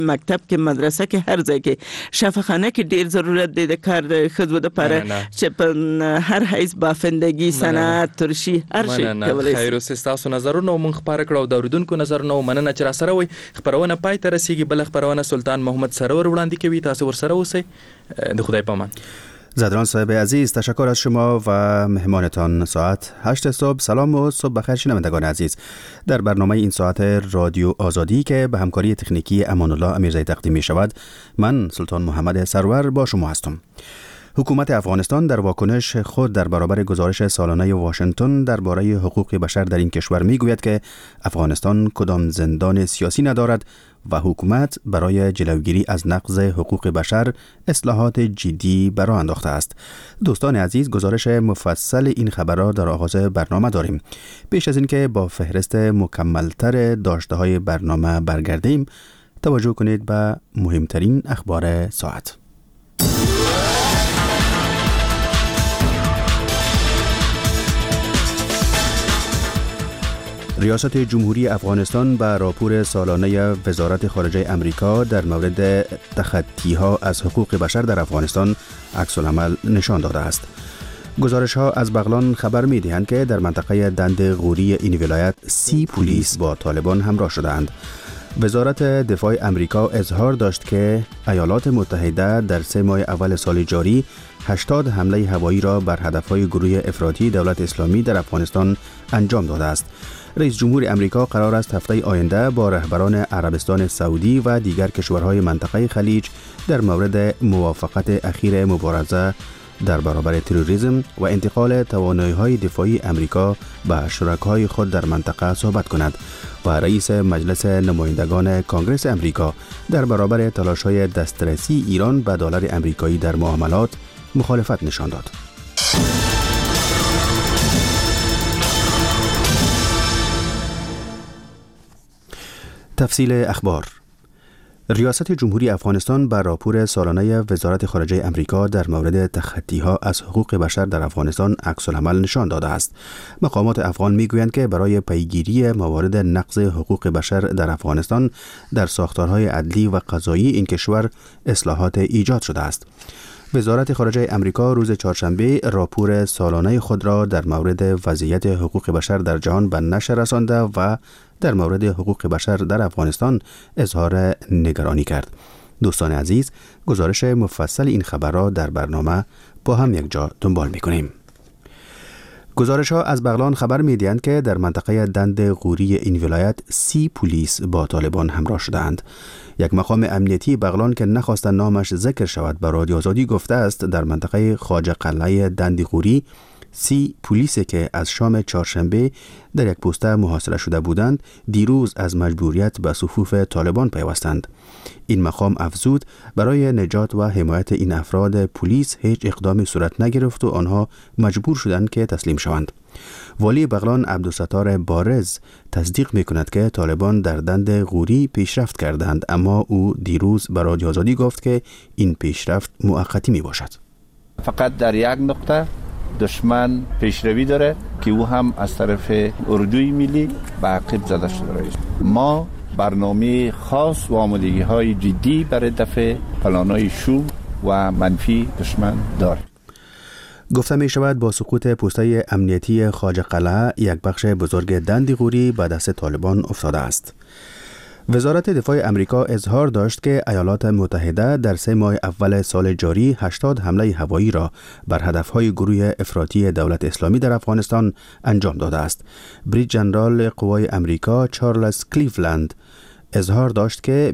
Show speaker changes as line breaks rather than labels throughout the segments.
مکتب که مدرسه که هر ځای کې شفاخانه کې ډیر ضرورت دی د کار د ښځو لپاره چې په هر حیث بافندگی صنعت ترشی هر شي کولای
خیر اوس تاسو نظرونه مونږ خبره کړو د اوریدونکو نظرونه مننه چې را سره وي خبرونه پای ته رسیدي بل خبرونه سلطان محمد سرور وړاندې کوي تاسو ورسره اوسئ د خدای پامان.
زدران صاحب عزیز تشکر از شما و مهمانتان. ساعت 8 صبح سلام و صبح بخیر شنوندگان عزیز. در برنامه این ساعت رادیو آزادی که به همکاری تکنیکی امان الله امیرزایی تقدیم می شود من سلطان محمد سرور با شما هستم. حکومت افغانستان در واکنش خود در برابر گزارش سالانه واشنگتن درباره حقوق بشر در این کشور میگوید که افغانستان کدام زندان سیاسی ندارد و حکومت برای جلوگیری از نقض حقوق بشر اصلاحات جدی برآ انداخته است. دوستان عزیز گزارش مفصل این خبر را در آغاز برنامه داریم. پیش از اینکه با فهرست مکملتر داشته‌های برنامه برگردیم توجه کنید به مهمترین اخبار ساعت. ریاست جمهوری افغانستان به راپور سالانه وزارت خارجه امریکا در مورد تخطی‌ها از حقوق بشر در افغانستان عکس‌العمل نشان داده است. گزارش‌ها از بغلان خبر می‌دهند که در منطقه دند غوری این ولایت 30 پلیس با طالبان همراه شدند. وزارت دفاع امریکا اظهار داشت که ایالات متحده در 3 ماه اول سال جاری 80 حمله هوایی را بر هدف‌های گروه افراطی دولت اسلامی در افغانستان انجام داده است. رئیس جمهور امریکا قرار است هفته آینده با رهبران عربستان سعودی و دیگر کشورهای منطقه خلیج در مورد موافقت اخیر مبارزه در برابر تروریسم و انتقال توانایی‌های دفاعی امریکا به شرکای خود در منطقه صحبت کند و رئیس مجلس نمایندگان کانگرس امریکا در برابر تلاش‌های دسترسی ایران به دلار امریکایی در معاملات مخالفت نشان داد. تفصیل اخبار. ریاست جمهوری افغانستان بر راپور سالانه وزارت خارجه امریکا در مورد تخطی‌ها از حقوق بشر در افغانستان عکس‌العمل نشان داده است. مقامات افغان می‌گویند که برای پیگیری موارد نقض حقوق بشر در افغانستان در ساختارهای عدلی و قضایی این کشور اصلاحات ایجاد شده است. وزارت خارجه امریکا روز چهارشنبه راپور سالانه خود را در مورد وضعیت حقوق بشر در جهان به نشر رسانده و در مورد حقوق بشر در افغانستان اظهار نگرانی کرد. دوستان عزیز گزارش مفصل این خبر را در برنامه با هم یک جا دنبال می‌کنیم. گزارش‌ها از بغلان خبر می‌دهند که در منطقه دند غوری این ولایت 30 پلیس با طالبان همراه شدند. یک مقام امنیتی بغلان که نخواست نامش ذکر شود به رادیو آزادی گفته است در منطقه خواجه قلعه دند غوری 30 پلیسی که از شام چهارشنبه در یک پوسته محاصره شده بودند دیروز از مجبوریت به صفوف طالبان پیوستند. این مقام افزود برای نجات و حمایت این افراد پلیس هیچ اقدامی صورت نگرفت و آنها مجبور شدند که تسلیم شوند. والی بغلان عبدالستار بارز تصدیق می‌کند که طالبان در دند غوری پیشرفت کردند، اما او دیروز به رادیو آزادی گفت که این پیشرفت موقتی میباشد.
فقط در یک نقطه دشمن پیشروی داره که او هم از طرف اردوی ملی به عقب زده شده. ما برنامه خاص و آمادگی‌های جدی برای دفع پلان‌های شوم و منفی دشمن داریم.
گفته می شود با سقوط پوسته امنیتی خواجه قلعه یک بخش بزرگ دند غوری به دست طالبان افتاده است. وزارت دفاع امریکا اظهار داشت که ایالات متحده در 3 ماه اول سال جاری 80 حمله هوایی را بر هدفهای گروه افراطی دولت اسلامی در افغانستان انجام داده است. بریج ژنرال قوای امریکا چارلز کلیفلند اظهار داشت که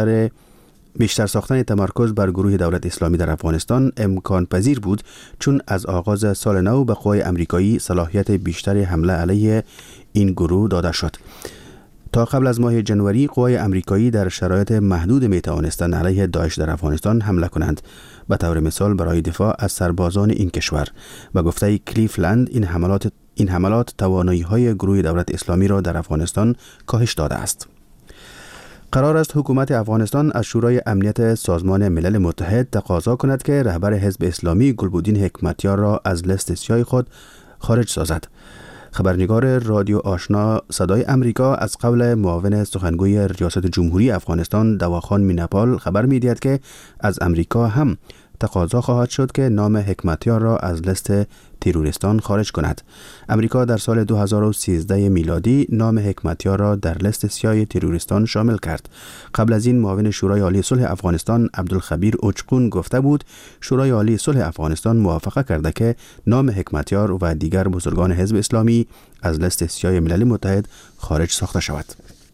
بیشتر ساختن تمرکز بر گروه دولت اسلامی در افغانستان امکان پذیر بود، چون از آغاز سال نو به قوای امریکایی صلاحیت بیشتر حمله علیه این گروه داده شد. تا قبل از ماه جنوری قوای امریکایی در شرایط محدود می توانستند علیه داعش در افغانستان حمله کنند، به طور مثال برای دفاع از سربازان این کشور. به گفته کلیفلند این حملات توانایی‌های گروه دولت اسلامی را در افغانستان کاهش داده است. قرار است حکومت افغانستان از شورای امنیت سازمان ملل متحد تقاضا کند که رهبر حزب اسلامی گلبودین حکمتیار را از لیست سیاه خود خارج سازد. خبرنگار رادیو آشنا صدای امریکا از قول معاون سخنگوی ریاست جمهوری افغانستان دواخان میناپال خبر می‌دهد که از امریکا هم تقاضا خواهد شد که نام حکمتیار را از لیست تروریستان خارج کند. امریکا در سال 2013 میلادی نام حکمتیار را در لیست سیاه تروریستان شامل کرد. قبل از این معاون شورای عالی صلح افغانستان عبدالخبیر اوچقون گفته بود شورای عالی صلح افغانستان موافقه کرده که نام حکمتیار و دیگر بزرگان حزب اسلامی از لیست سیاه ملل متحد خارج ساخته شود.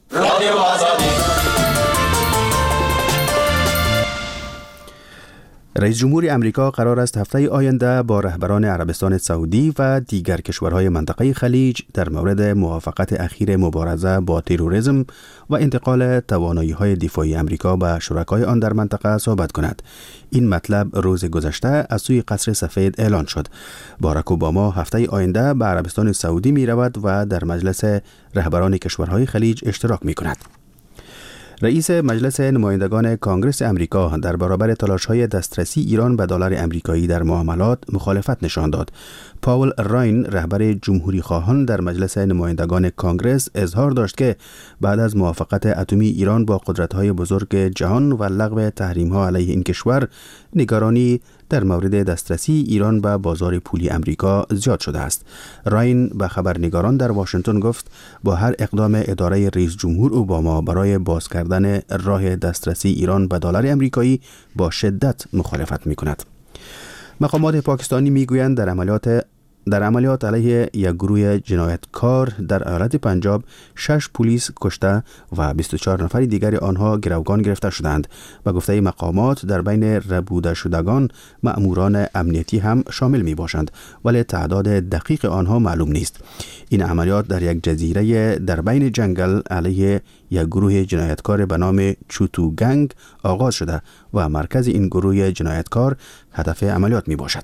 رئیس جمهور امریکا قرار است هفته آینده با رهبران عربستان سعودی و دیگر کشورهای منطقه خلیج در مورد موافقت اخیر مبارزه با تروریسم و انتقال توانایی‌های دفاعی امریکا به شرکای آن در منطقه صحبت کند. این مطلب روز گذشته از سوی قصر سفید اعلان شد. باراک اوباما هفته آینده به عربستان سعودی می رود و در مجلس رهبران کشورهای خلیج اشتراک می کند. رئیس مجلس نمایندگان کانگرس امریکا در برابر تلاش‌های دسترسی ایران به دلار امریکایی در معاملات مخالفت نشان داد. پاول راین رهبر جمهوری خواهان در مجلس نمایندگان کانگرس اظهار داشت که بعد از موافقت اتمی ایران با قدرت‌های بزرگ جهان و لغو تحریم‌ها علیه این کشور، نگرانی در مورد دسترسی ایران به بازار پولی امریکا زیاد شده است. راین به خبرنگاران در واشنگتن گفت با هر اقدام اداره رئیس جمهور اوباما برای باز کردن راه دسترسی ایران به دلار امریکایی با شدت مخالفت می‌کند. مقامات پاکستانی میگویند در عملیات علیه یک گروه جنایتکار در ایالت پنجاب 6 پلیس کشته و 24 نفر دیگر آنها گروگان گرفته شدند. به گفته مقامات در بین ربوده شدگان مأموران امنیتی هم شامل می باشند، ولی تعداد دقیق آنها معلوم نیست. این عملیات در یک جزیره در بین جنگل علیه یک گروه جنایتکار به نام چوتو گنگ آغاز شده و مرکز این گروه جنایتکار هدف عملیات می باشد.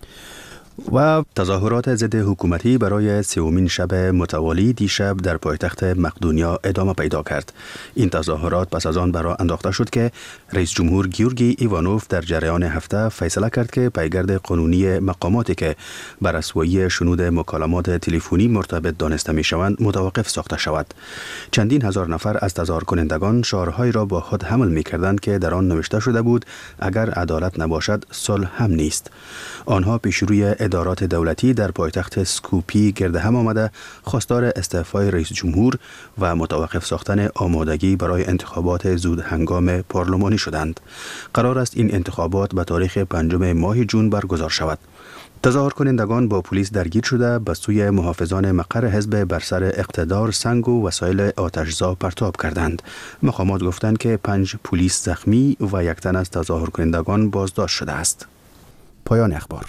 و تظاهرات ضد حکومتی برای سومین شب متوالی دیشب در پایتخت مقدونیا ادامه پیدا کرد. این تظاهرات پس از آن برآ انداخته شد که رئیس جمهور گیورگی ایوانوف در جریان هفته فیصله کرد که پیگرد قانونی مقاماتی که بر رسوایی شنود مکالمات تلفنی مرتبط دانسته می‌شوند متوقف ساخته شود. چندین هزار نفر از تظاهر کنندگان شعارهایی را با خود حمل می‌کردند که در آن نوشته شده بود اگر عدالت نباشد صلح هم نیست. آنها پیش روی ادارات دولتی در پایتخت سکوپی گرد هم آمده خواستار استعفای رئیس جمهور و متوقف ساختن آمادگی برای انتخابات زود هنگام پارلمانی شدند. قرار است این انتخابات به تاریخ 5 ماه جون برگزار شود. تظاهر کنندگان با پلیس درگیر شده به سوی محافظان مقر حزب بر سر اقتدار سنگ و وسایل آتشزا پرتاب کردند. مقامات گفتند که 5 پلیس زخمی و 1 تن از تظاهر کنندگان بازداشت شده است. پایان اخبار.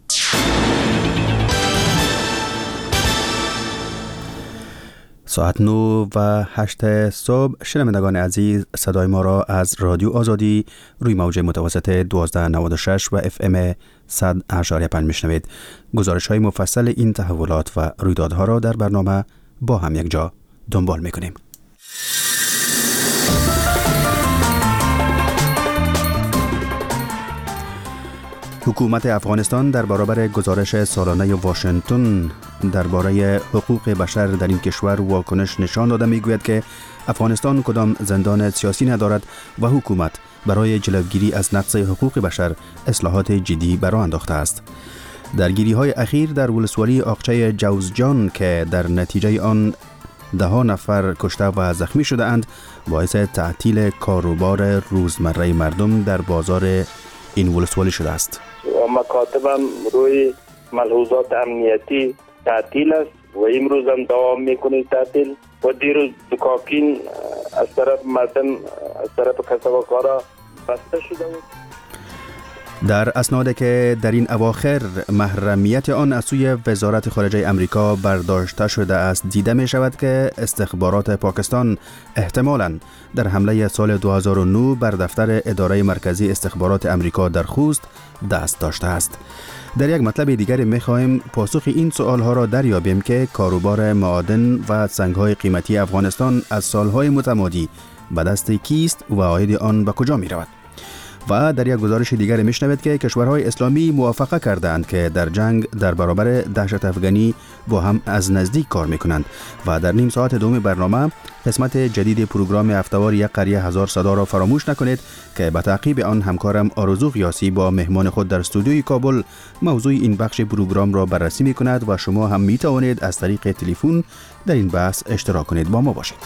ساعت 9:08 صبح شنوندگان عزیز صدای ما را از رادیو آزادی روی موج متوسط 1296 و FM 100.5 میشنوید. گزارش های مفصل این تحولات و رویدادها را در برنامه با هم یک جا دنبال میکنیم. حکومت افغانستان در برابر گزارش سالانه واشنگتن درباره حقوق بشر در این کشور واکنش نشان داده میگوید که افغانستان کدام زندان سیاسی ندارد و حکومت برای جلوگیری از نقض حقوق بشر اصلاحات جدی برآ انداخته است. درگیری‌های اخیر در ولسوالی آقچه جوزجان که در نتیجه آن 10 نفر کشته و زخمی شده اند باعث تعطیل کاروبار روزمره مردم در بازار این ولسوالی شده است.
مکاتبم روی ملحوظات امنیتی تعطیل است و امروز هم دوام میکنه تعطیل و دیروز دکاکین از طرف مردم از طرف کسبکارا بسته شده بود.
در اسنادی که در این اواخر محرمیت آن از سوی وزارت خارجه امریکا برداشته شده است دیده می شود که استخبارات پاکستان احتمالاً در حمله سال 2009 بر دفتر اداره مرکزی استخبارات امریکا در خوست دست داشته است. در یک مطلب دیگر می خواهیم پاسخ این سوالها را دریابیم که کاروبار معادن و سنگ‌های قیمتی افغانستان از سالهای متمادی به دست کیست و عاید آن به کجا می رود؟ و در یک گزارش دیگر میشنوید که کشورهای اسلامی موافقه کردند که در جنگ در برابر دهشت افغانی با هم از نزدیک کار میکنند و در نیم ساعت دوم برنامه قسمت جدید پروگرام هفته‌وار یک قریه هزار صدا را فراموش نکنید که به تعقیب آن همکارم آرزو قیاسی با مهمان خود در استودیوی کابل موضوع این بخش پروگرام را بررسی میکند و شما هم میتوانید از طریق تلفن در این بحث اشتراک کنید. با ما باشید.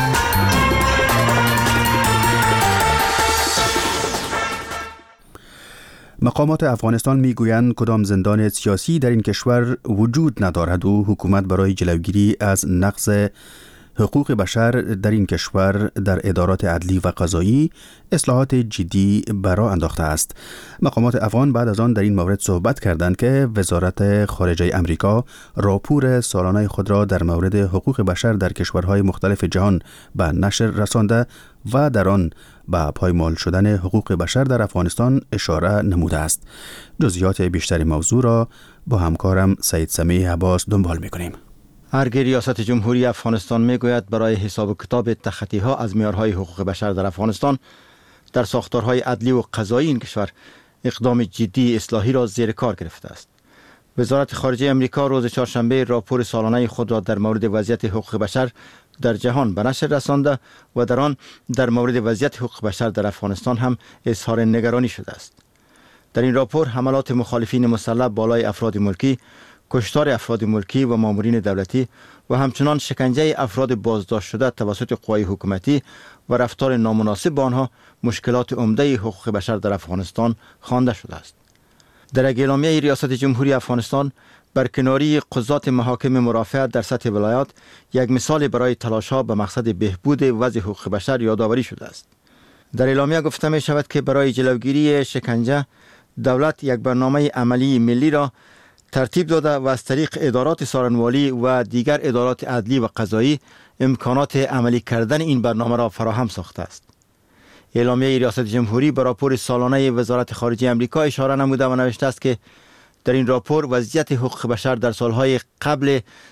مقامات افغانستان میگویند کدام زندان سیاسی در این کشور وجود ندارد و حکومت برای جلوگیری از نقض حقوق بشر در این کشور در ادارات عدلی و قضایی اصلاحات جدی برا انداخته است. مقامات افغان بعد از آن در این مورد صحبت کردند که وزارت خارجه امریکا راپور سالانه خود را در مورد حقوق بشر در کشورهای مختلف جهان به نشر رسانده و در آن به پایمال شدن حقوق بشر در افغانستان اشاره نموده است. جزئیات بیشتر موضوع را با همکارم سید سمیع عباس دنبال می‌کنیم.
ارگ ریاست جمهوری افغانستان میگوید برای حساب و کتاب تخطی‌ها از معیارهای حقوق بشر در افغانستان در ساختارهای عدلی و قضایی این کشور اقدام جدی اصلاحی را زیر کار گرفته است. وزارت خارجه امریکا روز چهارشنبه راپور سالانه خود را در مورد وضعیت حقوق بشر در جهان به نشر رسانده و در آن در مورد وضعیت حقوق بشر در افغانستان هم اظهار نگرانی شده است. در این راپور حملات مخالفین مسلح بالای افراد ملکی، کشتار افراد ملکی و مامورین دولتی و همچنان شکنجه افراد بازداشت شده توسط قوای حکومتی و رفتار نامناسب با آنها مشکلات عمده حقوق بشر در افغانستان خوانده شده است. در اعلامیه ریاست جمهوری افغانستان برکناری قضات محاکم مرافعه در سطح ولایات یک مثال برای تلاش‌ها به مقصد بهبود وضع حقوق بشر یادآوری شده است. در اعلامیه گفته می شود که برای جلوگیری شکنجه دولت یک برنامه عملی ملی را ترتیب داده و از طریق ادارات سارنوالی و دیگر ادارات عدلی و قضایی امکانات عملی کردن این برنامه را فراهم ساخته است. اعلامیه ریاست جمهوری به راپور سالانه وزارت خارجه امریکا اشاره نموده و نوشته است که در این راپور وضعیت حقوق بشر در سالهای قبل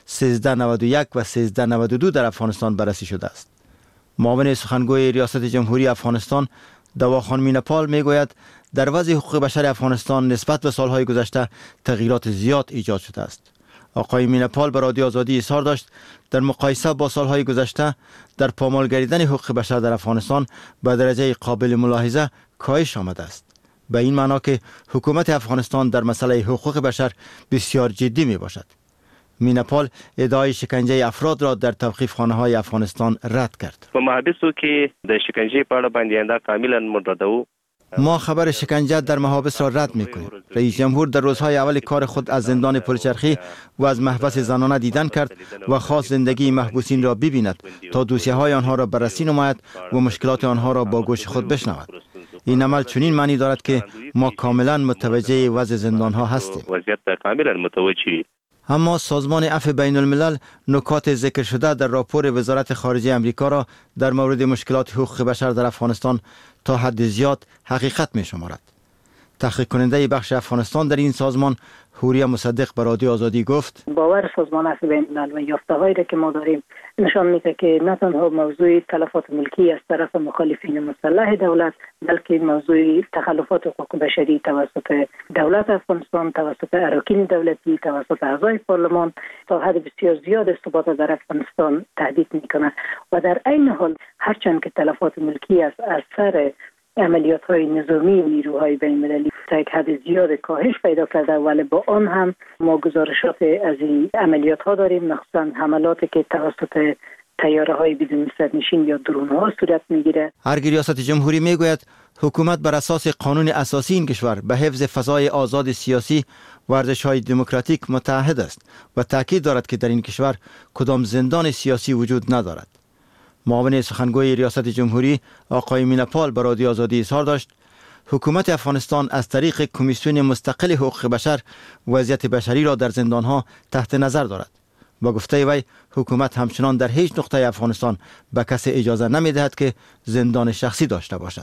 1391 و 1392 در افغانستان بررسی شده است. معاون سخنگوی ریاست جمهوری افغانستان دواخان مینپال میگوید در وضع حقوق بشر افغانستان نسبت به سالهای گذشته تغییرات زیاد ایجاد شده است. آقای مینپال به رادیو آزادی اظهار داشت در مقایسه با سالهای گذشته در پامال گردیدن حقوق بشر در افغانستان به درجه قابل ملاحظه کاهش آمده است. به این معنا که حکومت افغانستان در مسئله حقوق بشر بسیار جدی می باشد. مینپال ادعای شکنجه افراد را در توقیفخانه‌های افغانستان رد کرد.
په محابسو کې د شکنجې په اړه باندې انده کاملا مرددو.
ما خبر شکنجه در محابس را رد می‌کنیم. رئیس جمهور در روزهای اول کار خود از زندان پلچرخی و از محبس زنانه دیدن کرد و خواست زندگی محبوسین را ببیند تا دوسیه‌های آنها را بررسی نماید و مشکلات آنها را با گوش خود بشنود. این عمل چنین معنی دارد که ما کاملا متوجه وضع زندان‌ها هستیم.
وضعیت کاملا متوجه.
اما سازمان عفو بین الملل نکات ذکر شده در راپور وزارت خارجه امریکا را در مورد مشکلات حقوق بشر در افغانستان تا حد زیاد حقیقت می شمارد. تحقیق کننده بخش افغانستان در این سازمان حوریه مصدق به رادیو آزادی گفت
باور سازمان عفو بین الملل و یافته‌هایی را که ما داریم نشان میده که نه تنها موضوع تلفات ملکی از طرف مخالفین مسلح دولت بلکه موضوع تخلفات حقوق بشری توسط دولت افغانستان، توسط اراکین دولتی، توسط اعضای پارلمان تا حد بسیار زیاد استفاده در افغانستان تهدید میکنه و در عین حال هرچند که تلفات ملکی از اثر عملیات‌های نظامی نیروهای بین‌المللی تا یک حد زیاد کاهش پیدا کرده ولی با آن هم ما گزارشات از این عملیات‌ها داریم، مخصوصاً حملاتی که توسط طیاره‌های بدون سرنشین یا درون‌ها صورت می‌گیره.
ارگ ریاست جمهوری میگوید حکومت بر اساس قانون اساسی این کشور به حفظ فضای آزاد سیاسی و ارزش‌های دموکراتیک متعهد است و تاکید دارد که در این کشور کدام زندان سیاسی وجود ندارد. معاون سخنگوی ریاست جمهوری آقای مینپال به رادیو آزادی اظهار داشت حکومت افغانستان از طریق کمیسیون مستقل حقوق بشر وضعیت بشری را در زندانها تحت نظر دارد. با گفته وی حکومت همچنان در هیچ نقطه افغانستان به کسی اجازه نمی‌دهد که زندان شخصی داشته باشد.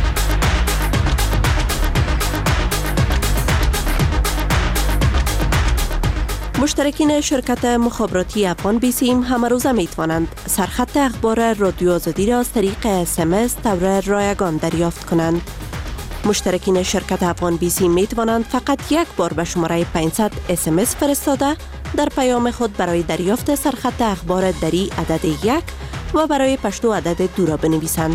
مشترکین شرکت مخابراتی افغان بیسیم همه روزه می توانند سرخط اخبار رادیو آزادی را از طریق SMS طور رایگان دریافت کنند. مشترکین شرکت افغان بی سی می توانند فقط یک بار به شماره 500 SMS فرستاده در پیام خود برای دریافت سرخط اخبار دری عدد 1 و برای پشتو عدد 2 را بنویسند.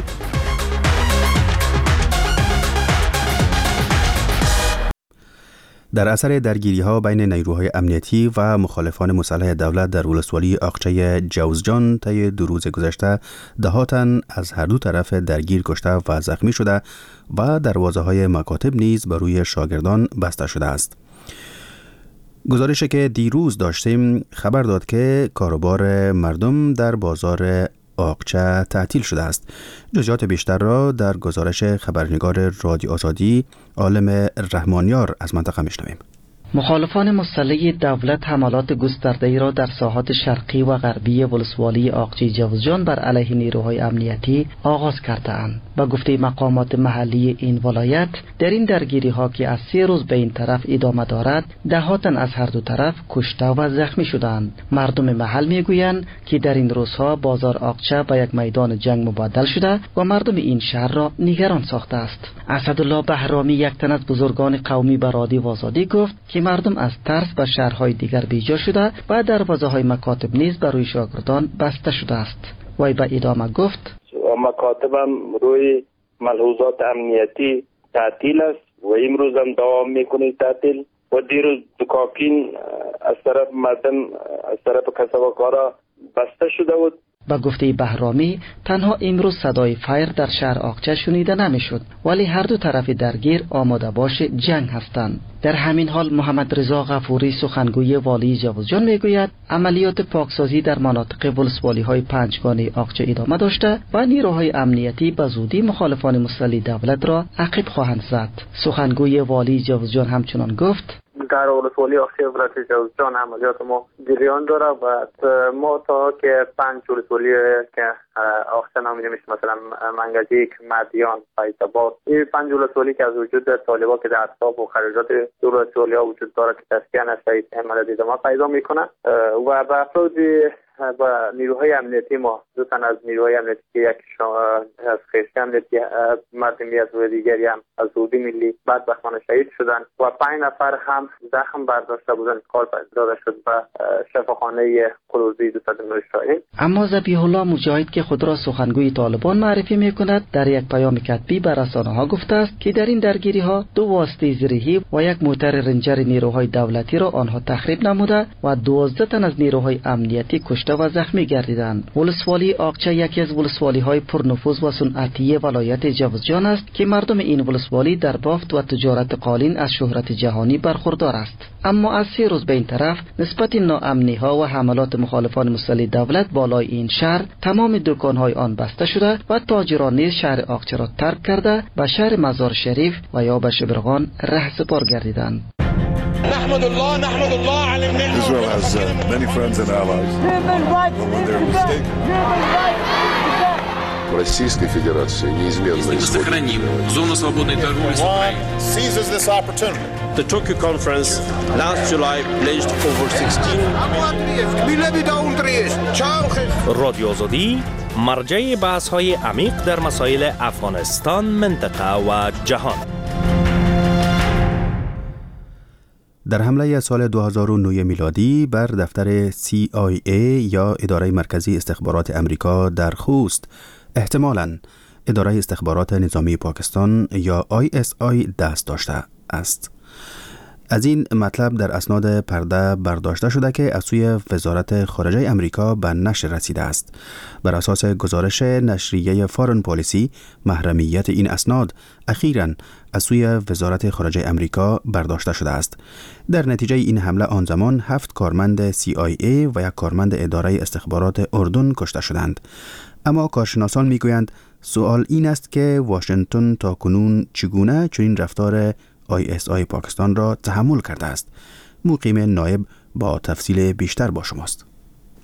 در اثر درگیری‌ها بین نیروهای امنیتی و مخالفان مسلح دولت در ولسوالی آقچه جوزجان طی 2 روز گذشته ده‌ها تن از هر دو طرف درگیر کشته و زخمی شده و دروازه‌های مکاتب نیز بر روی شاگردان بسته شده است. گزارشی که دیروز داشتیم خبر داد که کاروبار مردم در بازار آقچه تعطیل شده است. جزئیات بیشتر را در گزارش خبرنگار رادیو آزادی عالم رحمانیار از منطقه میشنویم.
مخالفان مسلح دولت حملات گسترده‌ای را در ساحات شرقی و غربی ولسوالی آقچه جوزجان بر علیه نیروهای امنیتی آغاز کرده‌اند. به گفته مقامات محلی این ولایت، در این درگیری‌ها که از 3 روز به این طرف ادامه دارد، ده‌ها تن از هر دو طرف کشته و زخمی شدند. مردم محل میگویند که در این روزها بازار آقچه به یک میدان جنگ مبدل شده و مردم این شهر را نگران ساخته است. اسدالله بهرامی، یک تن از بزرگان قومی به رادیو آزادی گفت که مردم از ترس به شهرهای دیگر بیجا شده و دروازه‌های مکاتب نیز بر روی شاگردان بسته شده است. وی به ادامه گفت:
مکاتب هم روی ملحوظات امنیتی تعطیل است و امروز هم دوام میکنه تعطیل و دیروز دکاکین از طرف مردم از طرف کسب و کارا بسته شده بود.
با گفته بهرامی، تنها امروز صدای فایر در شهر آقچه شنیده نمیشد، ولی هر دو طرف درگیر آماده باش جنگ هستند. در همین حال محمد رضا غفوری، سخنگوی والی جوزجان، میگوید عملیات پاکسازی در مناطق ولسوالی‌های پنجگانه آقچه ادامه داشته و نیروهای امنیتی به زودی مخالفان مسلح دولت را عقب خواهند زد. سخنگوی والی جوزجان همچنان گفت:
در ولسوالی آقچه ولایت جوزجان عملیات ما جریان داره و ما تا که 5 ولسوالی که آقچه نامیده میشه، مثلا منگجیک، مدیان، فیض‌آباد، این 5 ولسوالی که از وجود طالبان که در اطراف و خارجات ولسوالی ها وجود داره که تسکین از شهید عملیات ادامه پیدا میکنه و به افراد و نیروهای امنیتی ما، 2 تن از نیروهای امنیتی که یک از خیشی امنیتی مردمی از و دیگری هم از زودی ملی بدبختانه شهید شدن و 5 نفر هم زخم برداشته بودن، کار داده شد و شفاخانه قلوزی 209 شاهین.
اما ذبیح الله مجاهد که خود را سخنگوی طالبان معرفی میکند، در یک پیام کتبی به رسانه‌ها گفته است که در این درگیری ها 2 واسطه زرهی و یک موتر رنجر نیروهای دولتی را آنها تخریب نموده و 12 تن از نیروهای امنیتی کشته و زخمی گردیدند. ولسوالی آقچه یکی از ولسوالی‌های پرنفوذ و صنعتی ولایت جوزجان است که مردم این ولسوالی در بافت و تجارت قالین از شهرت جهانی برخوردار است. اما از 3 روز به این طرف نسبت ناامنی‌ها و حملات مخالفان مسلح دولت بالای این شهر، تمام دکان‌های آن بسته شده و تاجران نیز شهر آقچه را ترک کرده به شهر مزار شریف و یا به شبرغان رهسپار گردیدند.
نحمد الله على النعمة. Israel has many friends and allies.
Российской Федерации неизменно
сохраним зону свободной торговли с Украиной.
Seizes this opportunity.
The Tokyo conference last July pledged over 16
رادیو آزادی مرجع بحث‌های عمیق در مسائل افغانستان، منطقه و جهان.
در حمله سال 2009 میلادی بر دفتر CIA یا اداره مرکزی استخبارات امریکا در خوست، احتمالاً اداره استخبارات نظامی پاکستان یا ISI دست داشته است. از این مطلب در اسناد پرده برداشته شده که از سوی وزارت خارجه امریکا به نشر رسیده است. بر اساس گزارش نشریه فارن پالیسی، محرمیت این اسناد اخیراً از سوی وزارت خارجه امریکا برداشته شده است. در نتیجه این حمله آن زمان 7 کارمند CIA و 1 کارمند اداره استخبارات اردن کشته شدند. اما کارشناسان میگویند سوال این است که واشنگتن تا کنون چگونه چنین رفتار ISI پاکستان را تحمل کرده است. مقیم نایب با تفصیل بیشتر با شماست.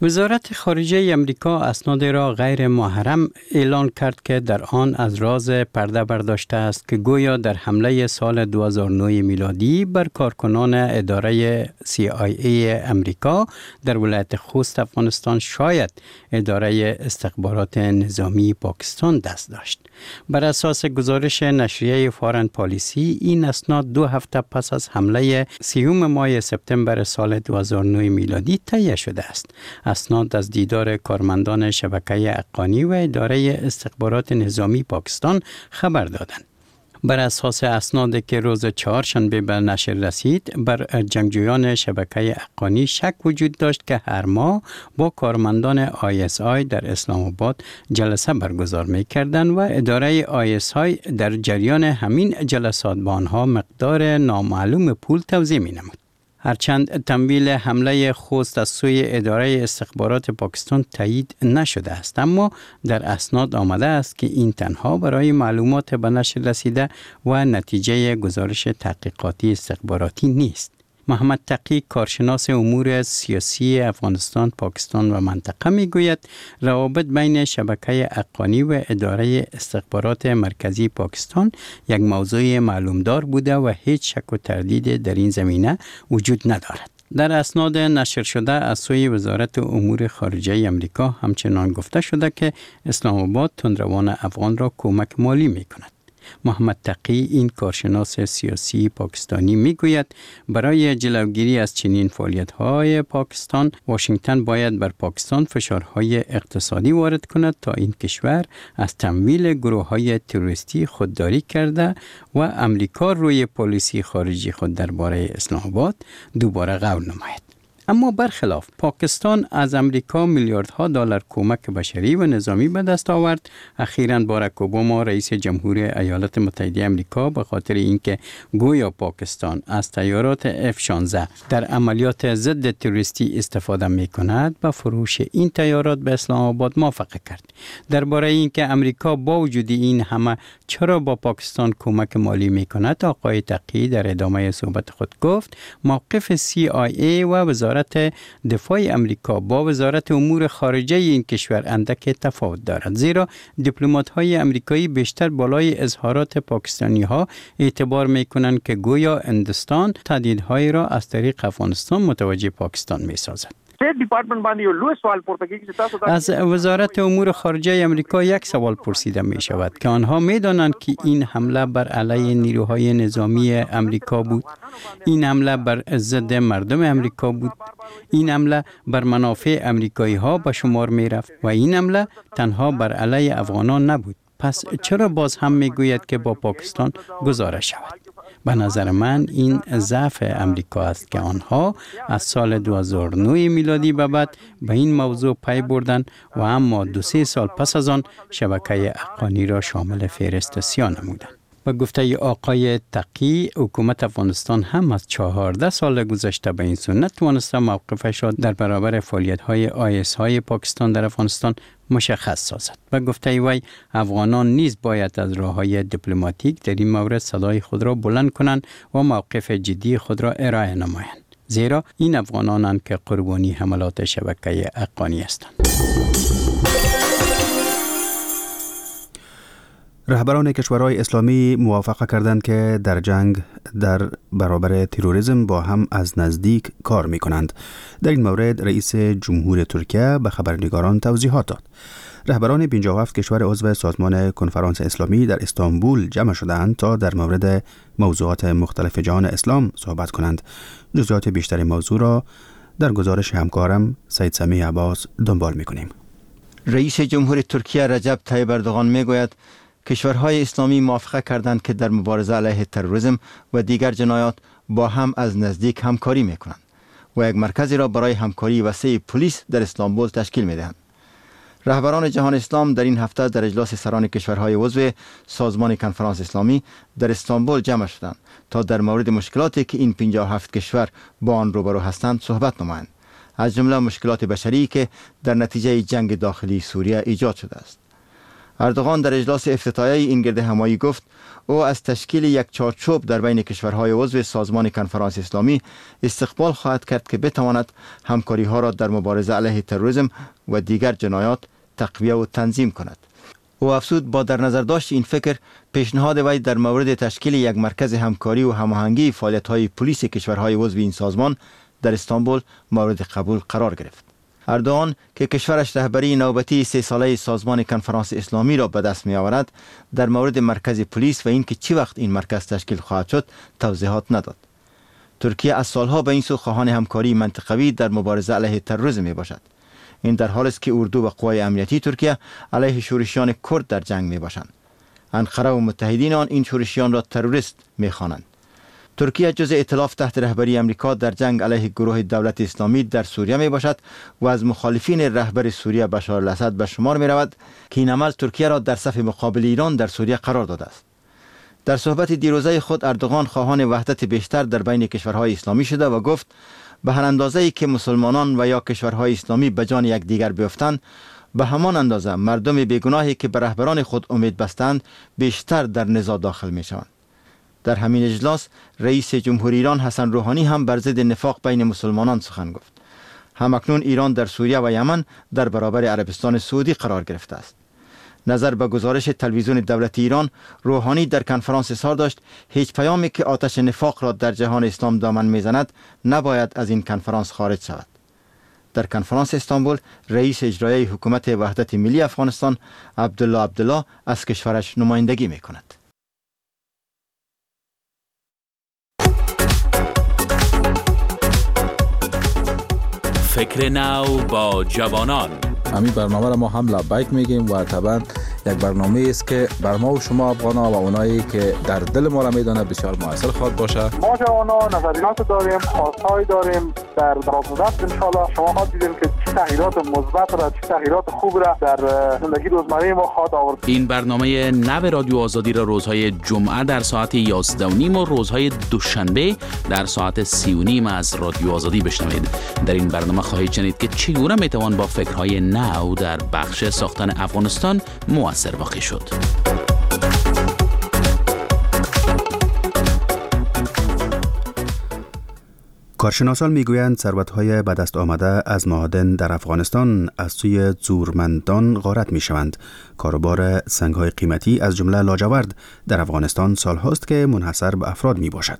وزارت خارجه امریکا اسناد را غیر محرم اعلان کرد که در آن از راز پرده برداشته است که گویا در حمله سال 2009 میلادی بر کارکنان اداره CIA امریکا در ولایت خوست افغانستان شاید اداره استخبارات نظامی پاکستان دست داشت. بر اساس گزارش نشریه فارن پالیسی این اسناد 2 هفته پس از حمله 30 ماه سپتامبر سال 2009 میلادی تهیه شده است. اسناد از دیدار کارمندان شبکه حقانی و اداره استخبارات نظامی پاکستان خبر دادند. بر اساس اسنادی که روز چهارشنبه به نشر رسید، بر جنگجویان شبکه حقانی شک وجود داشت که هر ماه با کارمندان ISI در اسلام آباد جلسه برگزار می‌کردند و اداره ISI در جریان همین جلسات با آنها مقدار نامعلوم پول توزیع می‌نمود. هرچند تمویل حمله خوست از سوی اداره استخبارات پاکستان تایید نشده است، اما در اسناد آمده است که این تنها برای معلومات به نشر رسیده و نتیجه گزارش تحقیقاتی استخباراتی نیست. محمد تقی کارشناس امور سیاسی افغانستان، پاکستان و منطقه میگوید روابط بین شبکه حقانی و اداره استخبارات مرکزی پاکستان یک موضوع معلومدار بوده و هیچ شک و تردید در این زمینه وجود ندارد. در اسناد نشر شده از سوی وزارت امور خارجه امریکا همچنان گفته شده که اسلام آباد تندروان افغان را کمک مالی میکند. محمد تقی این کارشناس سیاسی پاکستانی میگوید برای جلوگیری از چنین فعالیت‌های پاکستان، واشنگتن باید بر پاکستان فشارهای اقتصادی وارد کند تا این کشور از تمویل گروه‌های تروریستی خودداری کرده و امریکا روی پالیسی خارجی خود درباره اسلام آباد دوباره غور نماید. اما برخلاف پاکستان از امریکا میلیاردها دلار کمک بشری و نظامی به دست آورد. اخیراً باراک اوباما رئیس جمهور ایالات متحده آمریکا به خاطر اینکه گویا پاکستان از طیارات F-16 در عملیات ضد تروریستی استفاده می‌کند به فروش این طیارات به اسلام آباد موافقه کرد. درباره اینکه امریکا با وجود این همه چرا با پاکستان کمک مالی می‌کند، آقای تقی در ادامه صحبت خود گفت موقف CIA و وزارت دفاع امریکا با وزارت امور خارجه این کشور اندک تفاوت دارد، زیرا دیپلمات‌های امریکایی بیشتر بالای اظهارات پاکستانی‌ها اعتبار می‌کنند که گویا هندوستان تهدیدهای را از طریق افغانستان متوجه پاکستان می‌سازد. از وزارت امور خارجه امریکا یک سوال پرسیده می شود که آنها می دانند که این حمله بر علیه نیروهای نظامی امریکا بود، این حمله بر ضد مردم امریکا بود، این حمله بر منافع امریکایی ها به شمار می رفت و این حمله تنها بر علیه افغانان نبود. پس چرا باز هم می گوید که با پاکستان گزاره شود؟ به نظر من این ضعف امریکا است که آنها از سال 2009 میلادی به بعد به این موضوع پی بردند و اما 2-3 سال پس از آن شبکه حقانی را شامل فهرست سیاه نمودند. به گفته آقای تقی، حکومت افغانستان هم از 14 سال گذشته به این سنت توانسته موقفش را در برابر فعالیت‌های ISI پاکستان در افغانستان مشخص سازد. و گفته وی افغانان نیز باید از راه‌های دیپلماتیک در این مورد صدای خود را بلند کنند و موقف جدی خود را ارائه نمایند، زیرا این افغانانند که قربانی حملات شبکه حقانی هستند.
رهبران کشورهای اسلامی موافقه کردند که در جنگ در برابر تروریسم با هم از نزدیک کار می کنند. در این مورد رئیس جمهور ترکیه به خبرنگاران توضیحات داد. رهبران 57 کشور عضو سازمان کنفرانس اسلامی در استانبول جمع شدند تا در مورد موضوعات مختلف جهان اسلام صحبت کنند. جزئیات بیشتر موضوع را در گزارش همکارم سید سمیع عباس دنبال می کنیم.
رئیس جمهور ترکیه رجب طیب اردوغان می گوید کشورهای اسلامی موافقه کردند که در مبارزه علیه تروریسم و دیگر جنایات با هم از نزدیک همکاری میکنند و یک مرکزی را برای همکاری وسیع پلیس در استانبول تشکیل میدهند. رهبران جهان اسلام در این هفته در اجلاس سران کشورهای عضو سازمان کنفرانس اسلامی در استانبول جمع شدند تا در مورد مشکلاتی که این 57 کشور با آن روبرو هستند صحبت نمایند، از جمله مشکلات بشری که در نتیجه جنگ داخلی سوریه ایجاد شده است. اردوغان در اجلاس افتتاحیه این گرد همایی گفت او از تشکیل یک چارچوب در بین کشورهای عضو سازمان کنفرانس اسلامی استقبال خواهد کرد که بتواند همکاری ها را در مبارزه علیه تروریسم و دیگر جنایات تقویه و تنظیم کند. او افزود با در نظر داشت این فکر پیشنهاد وی در مورد تشکیل یک مرکز همکاری و هماهنگی فعالیت‌های پلیس کشورهای عضو این سازمان در استانبول مورد قبول قرار گرفت. اردوغان که کشورش رهبری نوبتی 3 ساله سازمان کنفرانس اسلامی را به دست می آورد، در مورد مرکز پلیس و اینکه چه وقت این مرکز تشکیل خواهد شد توضیحات نداد. ترکیه از سالها به این سو خواهان همکاری منطقوی در مبارزه علیه تروریسم می باشد. این در حالی است که اردو و قوای امنیتی ترکیه علیه شورشیان کرد در جنگ می باشند. انقره و متحدین آن این شورشیان را تروریست می خوانند. ترکیه جزء ائتلاف تحت رهبری امریکا در جنگ علیه گروه دولت اسلامی در سوریه می باشد و از مخالفین رهبر سوریه بشار الاسد به شمار می رود که این عمل ترکیه را در صف مقابل ایران در سوریه قرار داده است. در صحبت دیروزه خود اردوغان خواهان وحدت بیشتر در بین کشورهای اسلامی شده و گفت به هر اندازه‌ای که مسلمانان و یا کشورهای اسلامی به جان یکدیگر بیفتند، به همان اندازه مردم بیگناهی که به رهبران خود امید بستند بیشتر در نزاع داخل می شوند. در همین اجلاس رئیس جمهوری ایران حسن روحانی هم بر ضد نفاق بین مسلمانان سخن گفت. همکنون ایران در سوریه و یمن در برابر عربستان سعودی قرار گرفته است. نظر به گزارش تلویزیون دولتی ایران، روحانی در کنفرانس اظهار داشت هیچ پیامی که آتش نفاق را در جهان اسلام دامن میزند نباید از این کنفرانس خارج شود. در کنفرانس استانبول رئیس اجرایی حکومت وحدت ملی افغانستان عبدالله از کشورش نمایندگی میکند.
فکر نو با جوانان.
همین برنامه را ما هم لبیک میگیم و طبعا یک برنامه است که بر ما و شما افغانا و اونایی که در دل ما را میدونه بسیار موثر خواهد باشه.
ما جوانا نظریات داریم، خواستهای داریم، در دراز ان شاءالله شما خواهد دیدیم که چه تغییرات مثبت را، چه تغییرات خوب را در زندگی روزمره ما خواهد آورد.
این برنامه نو رادیو آزادی را روزهای جمعه در ساعت 11:30 و روزهای دوشنبه در ساعت 3:30 از رادیو آزادی بشنوید. در این برنامه خواهید شنید که چگونه میتوان با فکرهای نو در بخش ساختن افغانستان مؤثر واقع شد.
کارشناسان میگویند ثروت‌های به دست آمده از معادن در افغانستان از سوی زورمندان غارت می‌شوند. کاروبار سنگ‌های قیمتی از جمله لاجورد در افغانستان سال‌هاست که منحصر به افراد میباشد.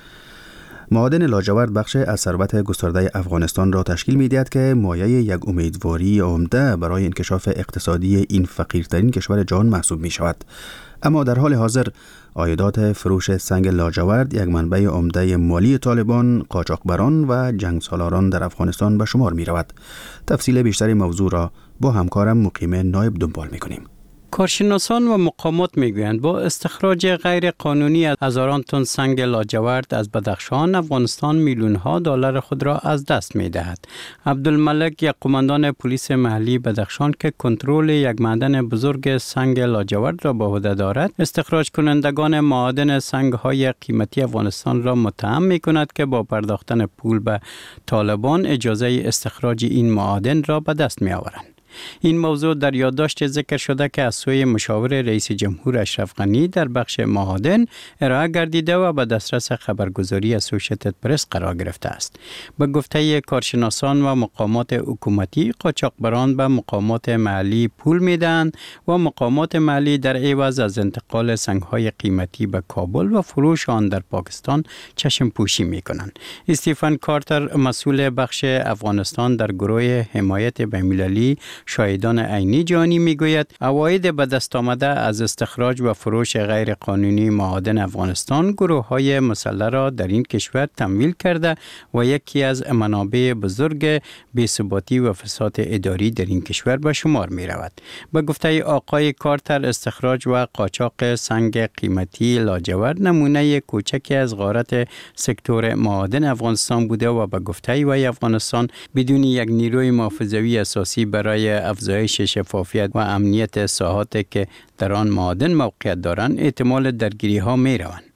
معادن لاجورد بخش از ثروت گسترده افغانستان را تشکیل می‌دهد که مایه یک امیدواری عمده برای انکشاف اقتصادی این فقیرترین کشور جهان محسوب می‌شود. اما در حال حاضر عایدات فروش سنگ لاجورد یک منبع عمده مالی طالبان، قاچاقبران و جنگسالاران در افغانستان به شمار می‌رود. تفصیل بیشتر موضوع را با همکارم مقیم نایب دنبال می‌کنیم.
کارشناسان و مقامات میگویند با استخراج غیر قانونی از هزاران تن سنگ لاجورد از بدخشان، افغانستان میلیون‌ها دلار خود را از دست می‌دهد. عبدالملک، یک قماندان پلیس محلی بدخشان که کنترل یک معدن بزرگ سنگ لاجورد را به عهده دارد، استخراج کنندگان معادن سنگ‌های قیمتی افغانستان را متهم می‌کند که با پرداختن پول به طالبان اجازه استخراج این معادن را به دست می‌آورند. این موضوع در یادداشت ذکر شده که از سوی مشاور رئیس جمهور اشرف غنی در بخش معادن ارائه گردیده و به دسترس خبرگزاری اسوشیتد پرس قرار گرفته است. به گفته کارشناسان و مقامات حکومتی، قاچاقبران به مقامات محلی پول میدهند و مقامات محلی در عوض از انتقال سنگ‌های قیمتی به کابل و فروش آن در پاکستان چشم پوشی میکنند. استیفن کارتر، مسئول بخش افغانستان در گروه حمایت بین‌المللی شاهدان عینی جهانی میگوید عواید به دست آمده از استخراج و فروش غیر قانونی معادن افغانستان گروه‌های مسلح را در این کشور تمویل کرده و یکی از منابع بزرگ بی‌ثباتی و فساد اداری در این کشور به شمار می رود. به گفته آقای کارتر، استخراج و قاچاق سنگ قیمتی لاجورد نمونه کوچکی از غارت سکتور معادن افغانستان بوده و به گفته وی افغانستان بدون یک نیروی محافظوی اساسی برای افزایش شفافیت و امنیت ساحاتی که در آن معادن موقعیت دارند احتمال درگیری ها می روند.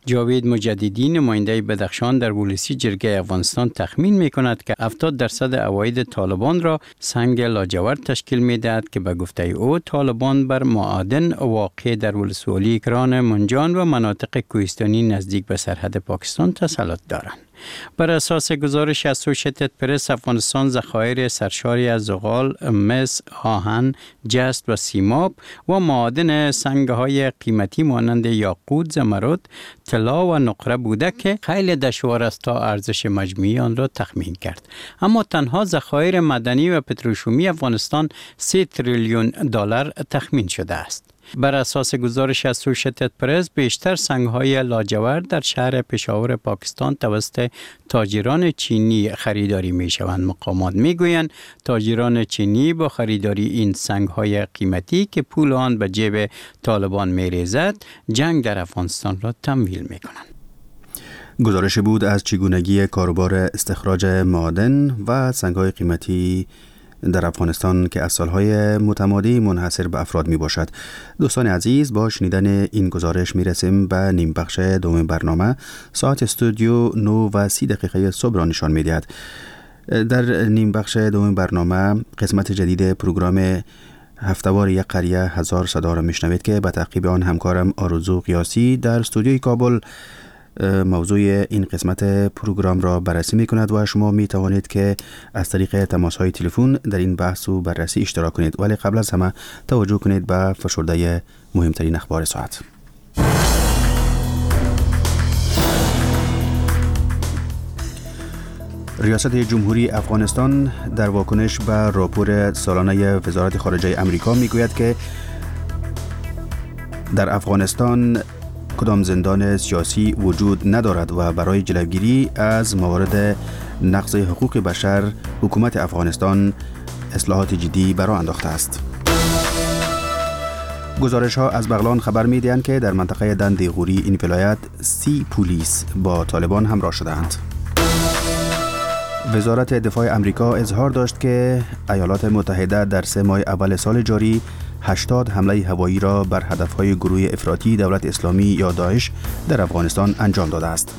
جاوید مجددی نماینده بدخشان در ولسی جرگه افغانستان تخمین می‌کند که 70% عواید طالبان را سنگ لاجورد تشکیل می‌دهد که به گفته او طالبان بر معادن واقع در ولسوالی کران منجان و مناطق کوهستانی نزدیک به سرحد پاکستان تسلط دارند. بر اساس گزارش اسوشیتد پرس، افغانستان ذخایر سرشاری از زغال، مس، آهن، جست و سیماب و معادن سنگ‌های قیمتی مانند یاقوت، زمرد، طلا و نقره بوده که خیلی دشوار است تا ارزش مجموعی آن را تخمین کرد. اما تنها ذخایر معدنی و پتروشیمی افغانستان 3 تریلیون دلار تخمین شده است. بر اساس گزارش اسوشیتد پرس، بیشتر سنگ‌های لاجورد در شهر پشاور پاکستان توسط تاجران چینی خریداری می‌شوند. مقامات می‌گویند تاجران چینی با خریداری این سنگ‌های قیمتی که پول آن به جیب طالبان می‌ریزد، جنگ در افغانستان را تمویل می‌کنند.
گزارش بود از چگونگی کاروبار استخراج معادن و سنگ‌های قیمتی در افغانستان که از سالهای متمادی منحصر به افراد می باشد. دوستان عزیز، با شنیدن این گزارش می رسیم به نیم بخش دوم برنامه. ساعت استودیو 9:30 صبح را نشان می دهد. در نیم بخش دوم برنامه قسمت جدید پروگرام هفتهوار یک قریه هزار صدا را می شنوید که به تعقیب آن همکارم آرزو قیاسی در استودیوی کابل موضوع این قسمت پروگرام را بررسی می کند و شما می توانید که از طریق تماس های تلفن در این بحث و بررسی اشتراک کنید. ولی قبل از همه توجه کنید به فشرده مهمترین اخبار ساعت. ریاست جمهوری افغانستان در واکنش به راپور سالانه وزارت خارجه امریکا می گوید که در افغانستان کدام زندان سیاسی وجود ندارد و برای جلوگیری از موارد نقض حقوق بشر حکومت افغانستان اصلاحات جدی برای انداخته است. گزارش ها از بغلان خبر می دهند که در منطقه دندیغوری این ولایت 30 پلیس با طالبان همراه شدند. وزارت دفاع امریکا اظهار داشت که ایالات متحده در 3 ماه اول سال جاری 80 حمله هوایی را بر هدفهای گروه افراطی دولت اسلامی یا داعش در افغانستان انجام داده است.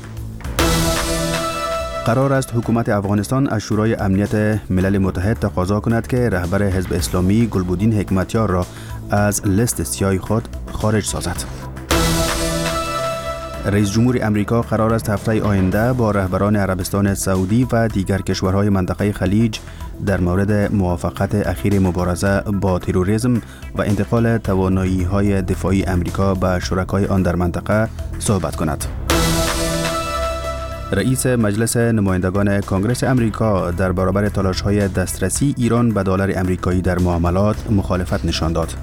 قرار است حکومت افغانستان از شورای امنیت ملل متحد تقاضا کند که رهبر حزب اسلامی گلبودین حکمتیار را از لیست سیاه خود خارج سازد. رئیس جمهور امریکا قرار است هفته آینده با رهبران عربستان سعودی و دیگر کشورهای منطقه خلیج در مورد موافقت اخیر مبارزه با تروریسم و انتقال توانایی‌های دفاعی امریکا به شرکای آن در منطقه صحبت کند. رئیس مجلس نمایندگان کنگره امریکا در برابر تلاش‌های دسترسی ایران به دلار امریکایی در معاملات مخالفت نشان داد.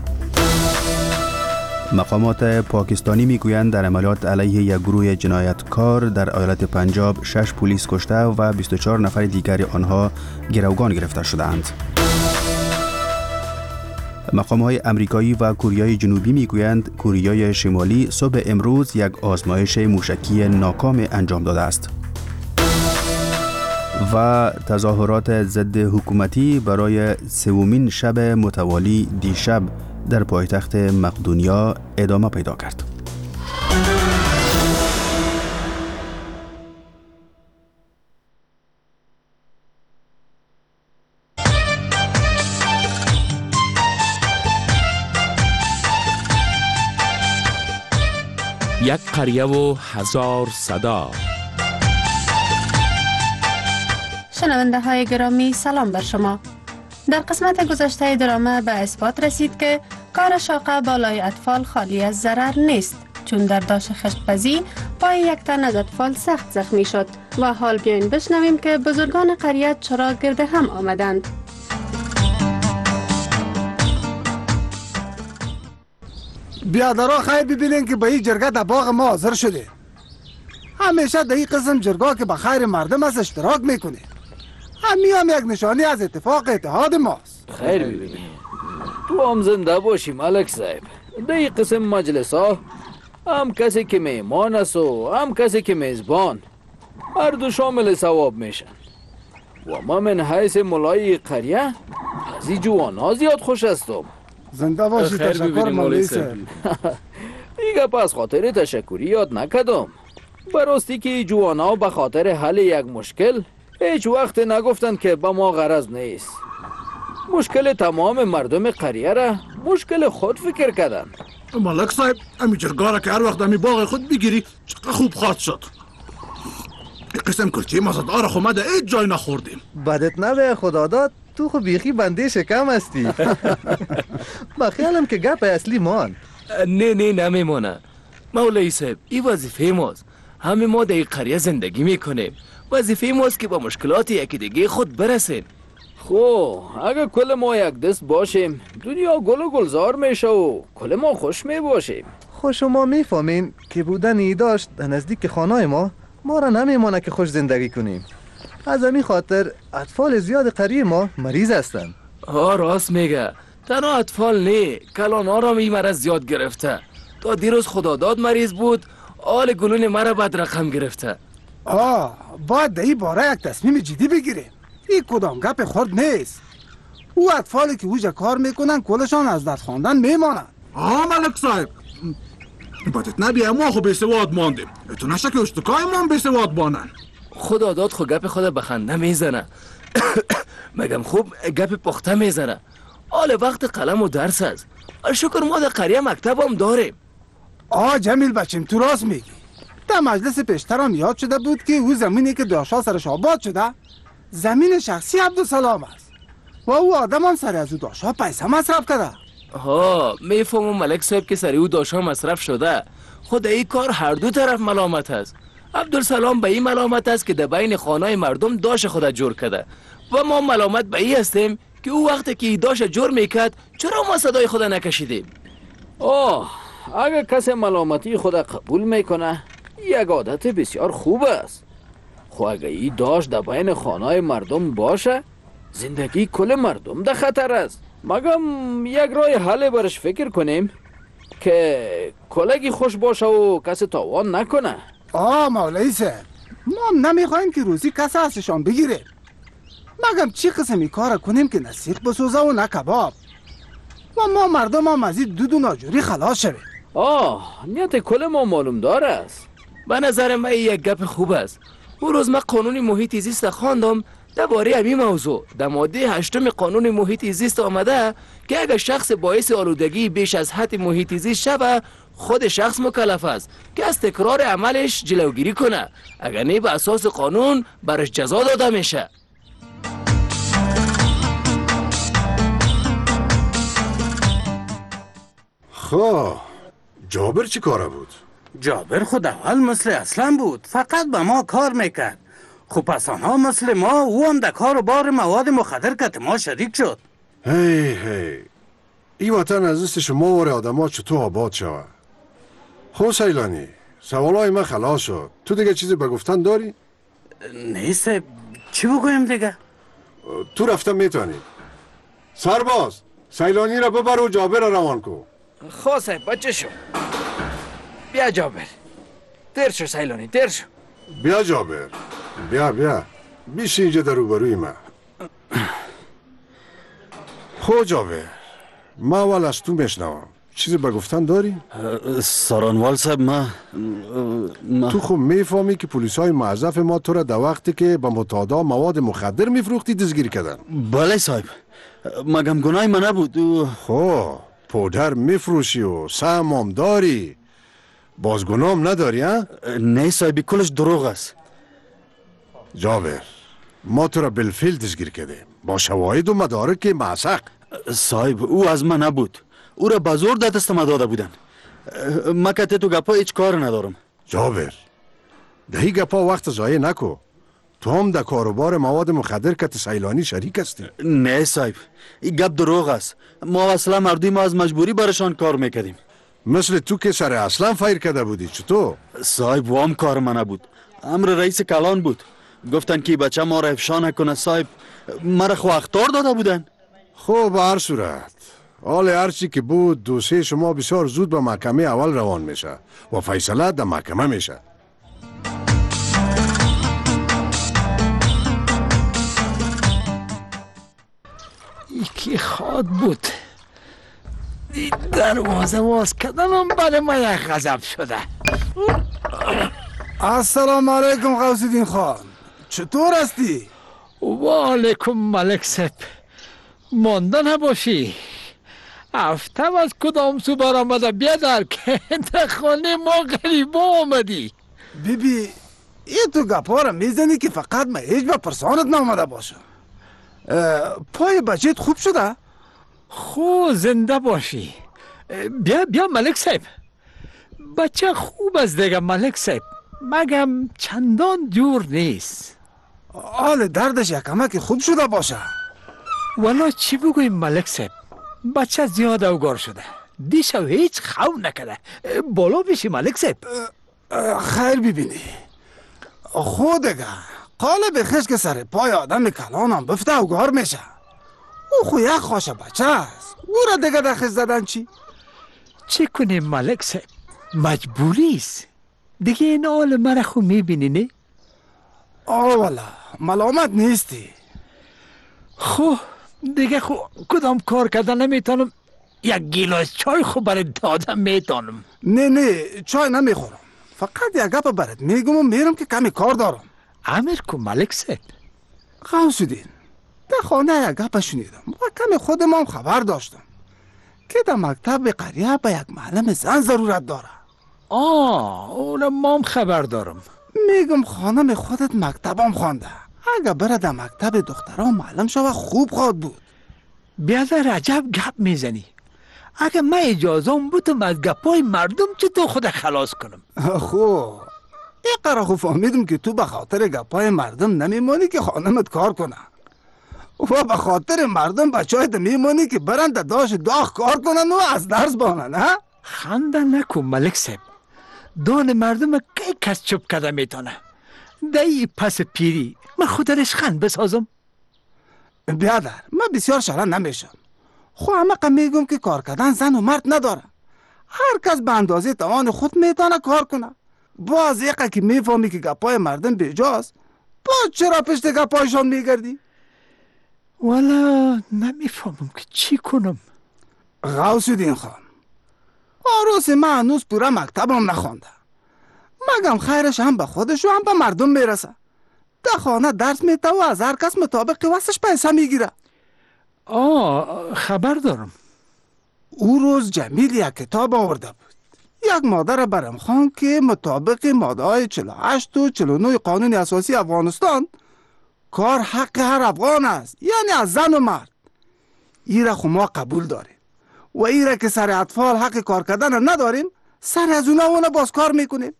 مقامات پاکستانی میگویند در عملیات علیه یک گروه جنایتکار در ایالت پنجاب 6 پلیس کشته و 24 نفر دیگر آنها گروگان گرفته شدند. مقامات امریکایی و کوریای جنوبی میگویند کوریای شمالی صبح امروز یک آزمایش موشکی ناکام انجام داده است. و تظاهرات ضد حکومتی برای 3مین شب متوالی دیشب در پایتخت مقدونیا ادامه پیدا کرد.
یک قریه و هزار صدا.
شنونده های گرامی، سلام بر شما. در قسمت گذشته درامه به اثبات رسید که کار شاقه بالای اطفال خالی از ضرر نیست، چون در داش خشتپزی پای یک تن از اطفال سخت زخمی شد و حال بیاین بشنویم که بزرگان قریه چرا گرد هم آمدند.
بیادرها خواهی ببینین که به این جرگه در باغ ما حاضر شده. همیشه در این قسم جرگه که به خیر مردم از اشتراک میکنه. هم یک نشانی از اتفاق اتحاد ماست.
خیر ببینی تو هم زنده باشی ملک صاحب. در این قسم مجلس ها هم کسی که میمان است و هم کسی که میزبان هر دو شامل ثواب میشن. و ما من حیث ملای قریه از این جوان ها زیاد خوش هستم.
زنده باشی. تشکر مولوی صاحب.
دیگه پس خاطر تشکری یاد نکدم. براستی که جوانا به خاطر حل یک مشکل هیچ وقت نگفتند که به ما غرض نیست. مشکل تمام مردم قریه را مشکل خود فکر کردن.
ملک صاحب امی جرگا را که هر وقت امی باغ خود بگیری چقدر خوب خاط شد. این قسم کلچه مزدار خومده هیچ جای نخوردیم.
بدت نبه خدا داد، تو خو بیخی بنده شکم هستی. با خیالم که گپ اصلی مان.
نه نمیمانه مولای صاحب، این وظیفه ماست. همه ما در قریه زندگی میکنیم. وظیفه ماست که با مشکلات یکی دیگه خود برسیم.
خب اگر کل ما یک دست باشیم دنیا گل و گلزار میشه و کل ما خوش می باشیم.
خو شما میفهمین که بودن ای داشت در نزدیک خانه ما را نمیمانه که خوش زندگی کنیم. از همین خاطر اطفال زیاد قریه ما مریض هستند.
راست میگه. تنها اطفال نه، کلانا را این مرض زیاد گرفته. تا دیروز خداداد مریض بود، آل گلون مرا بد رقم گرفته.
باید در این باره یک تصمیم جدی بگیریم. این کدام گپ خرد نیست. او اطفالی که اوجا کار میکنن کلشان از دست خواندن میمانن.
ملک صاحب بدت نبی اما خو بیسواد ماندیم. تو نشه که اشتکای ما بیسواد بانن.
خداداد خو گپ خود بخنده میزنه. مگم خوب گپ پخته میزنه. آل وقت قلم و درس است. شکر ما در قریه مکتب هم داریم.
جمیل بچیم تو راست میگی. در مجلس پیشترم یاد شده بود که او زمینی که داشا سرش آباد شده زمین شخصی عبدالسلام است و او آدم هم سر از او داشا پیسه مصرف کرده.
میفهمم ملک صاحب که سر او داشا مصرف شده. خود این کار هر دو طرف ملامت است. عبدالسلام به این ملامت است که در بین خانه مردم داش خود جور کرده و ما ملامت به این هستیم که او وقتی که داش جور میکرد چرا ما صدای خود نکشیدیم.
اگر کسی ملامتی خود قبول میکنه یک عادت بسیار خوب است. خو اگر ای داشت در بین خانه مردم باشه زندگی کل مردم در خطر است. مگم یک راه حل برش فکر کنیم که کلگی خوش باشه و کسی تاوان نکنه.
مولای صاحب ما هم نمیخوایم که روزی کسی ازشان بگیره. مگم چی قسمی کار کنیم که نه سیخ بسوزه و نه کباب و ما مردم هم از این دود و ناجوری خلاص شویم.
نیت کل ما معلوم دار است.
به نظر من یک گپ خوب است. اون روز من قانون محیط زیست خواندم درباره همین موضوع. در ماده 8 قانون محیط زیست آمده که اگر شخص باعث آلودگی بیش از حد محیط زیست شود خود شخص مکلف است که از تکرار عملش جلوگیری کنه. اگر نه به اساس قانون برش جزا داده میشه.
خب جابر چی کاره بود؟
جابر خود اول مثل اصلا بود، فقط به ما کار میکرد. خب پس آنها مثل ما او هم در کار و بار مواد مخدر که ما شریک شد.
هی این وطن از دست شما واره آدم ها چطور آباد شود؟ خب سیلانی سوالای من خلاص شد. تو دیگه چیزی به گفتن داری؟
نیست. چی بگویم دیگه؟
تو رفتن میتونی. سرباز سیلانی را ببر و جابر را روان کن.
خواه صاحب بچه شو. بیا جابر. دیر شو سیلانی دیر شو.
بیا جابر بیا بیش اینجا در روبروی من. خب جابر من اول از تو میشنوم. چیزی به گفتن داری؟
سارانوال صاحب من
تو خب میفهمی که پلیس های معذف ما تو را در وقتی که به متادا مواد مخدر میفروختی دستگیر کردن.
بله صاحب مگم گناه من نبود.
خب پودر میفروشی و سهم هم داری، باز گناه نداری ها؟
نه صاحبی کلش دروغ است.
جابر ما تو را بالفعل دستگیر کردیم با شواهد و مدارک معسق.
صاحب او از من نبود، او را بازور در دست ما داده بودن. ما که تو گپا هیچ کار ندارم.
جابر دهی گپا وقت ضایع نکو. تو هم در کاروبار مواد مخدر که سیلانی شریک هستی.
نه صاحب این گپ دروغ است. ما اصلا مردی ما از مجبوری برشان کار میکردیم.
مثل تو که سر اصلا فایر کرده بودی چطور؟
صاحب وام کار من نبود، امر رئیس کلان بود. گفتن که بچه ما را افشا نکنه صاحب. مرا خو اخطار داده بودن.
خب به هر صورت حال هرچی که بود دوسیه شما بسیار زود به محکمه اول روان میشه و فیصله در محکمه میشه.
یکی خواد بود دروازه باز کردنم برای ما یک غضب شده.
السلام علیکم غوث الدین خان، چطور هستی؟
و علیکم ملک صاحب، مانده نباشی. هفتم از کدام سو برآمده بیادر که در خانه ما غریبا آمدی.
بیبی ای تو گپا را میزنی که فقط من هیچ با پرسانت نامده باشم. پای بچهت خوب شده؟
خو زنده باشی. بیا ملک صاحب، بچه خوب است دیگه ملک صاحب، مگم چندان جور نیست.
حال دردش یکمک خوب شده باشه.
والا چی بگویم ملک صاحب، بچه زیاد اوگار شده، دیشب هیچ خواب نکده. بالا بشی ملک صاحب.
خیر ببینی خودگه قالب خشک سر پای آدم کلانم بفته اوگار میشه. او خو یک خوش بچه است، گوره دیگه در خش زدن
چی کنیم ملک صاحب، مجبوری است دیگه. این حال مرا خو میبینی نه؟
والا ملامت نیستی.
خو دیگه خو کدام کار کردن نمیتونم. یک گیلاس چای خو برای دادم میتونم.
نه چای نمیخورم، فقط یک گپ برات میگم و میرم که کمی کار دارم.
امر کو ملک صاحب.
غوث الدین، در خانه یک گپ شنیدم و کمی خودم هم خبر داشتم که در مکتب قریه به یک معلم زن ضرورت داره.
اونم ما هم خبر دارم.
میگم خانم خودت مکتبم خوانده، اگه بره در مکتب دخترها معلم شوه خوب خواد بود.
بیادر عجب گپ میزنی. اگه من اجازم بودم از گپای مردم چطور خود خلاص کنم.
این قرار فهمیدم که تو به خاطر گپای مردم نمیمانی که خانمت کار کنه و به خاطر مردم بچه‌هایت میمانی که برند داش داغ کار کنن و از درس بانن. ها
خنده نکن ملک صاحب، دان مردم کی کس چوب کرده میتونه. دایی پس پیری من خودش خند بسازم.
بیادر من بسیار شرن نمیشم، خو همه میگم که کار کردن زن و مرد نداره، هر کس به اندازه توان خود میتونه کار کنه. باز یقه که میفهمی که گپای مردم بیجاست، باز چرا پشت گپایشان میگردی؟
والا نمیفهمم که چی کنم.
غوث الدین خان، عروس من هنوز پورا مکتبم نخونده، مگم خیرش هم به خودش و هم به مردم میرسه. در خانه درس میته و از هر کس مطابق واسش پیسه میگیره.
خبر دارم.
او روز جمیل یک کتاب آورده بود، یک ماده برم خوان که مطابق ماده های 48 و 49 قانون اساسی افغانستان کار حق هر افغان است، یعنی از زن و مرد. ایره خو ما قبول داریم و ایره که سر اطفال حق کار کردن نداریم، سر از اونا باز کار میکنیم.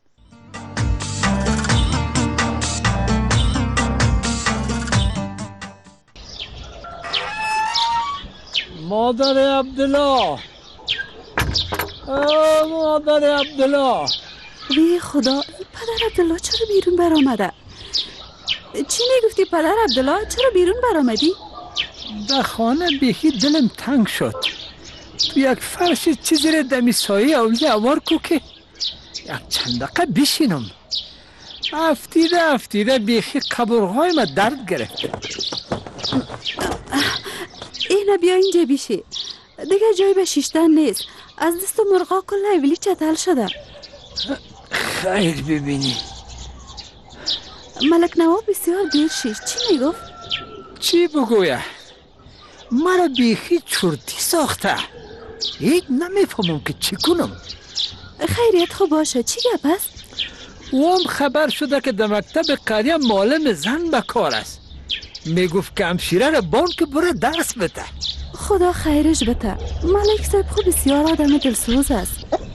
مادر عبدالله، مادر عبدالله.
وی خدا، پدر عبدالله چرا بیرون برآمده؟ چی میگفتی پدر عبدالله؟ چرا بیرون برآمدی؟
در خانه بیخی دلم تنگ شد. تو یک فرش چیزی را دمی سایه اولی اوار کو که یک چند دقیقه بشینم. افتیده بیخی قبرهای ما درد گرفت.
اینه بیا اینجا بیشی، دیگه جای به شیشتن نیست، از دست مرغا کل اولی چتل شده.
خیر ببینی.
ملک نواب بسیار دیر شیش، چی میگفت؟
چی بگویه؟ مرا بیخی چرتی ساخته، هیچ نمیفهمم که چی کنم.
خیریت خوب باشه، چی گپ است؟
وام خبر شده که در مکتب قریه معلم زن به کار است. میگفت که همشیره را بان که بره درس بده.
خدا خیرش بده. ملک صاحب خوب بسیار آدم دلسوز است.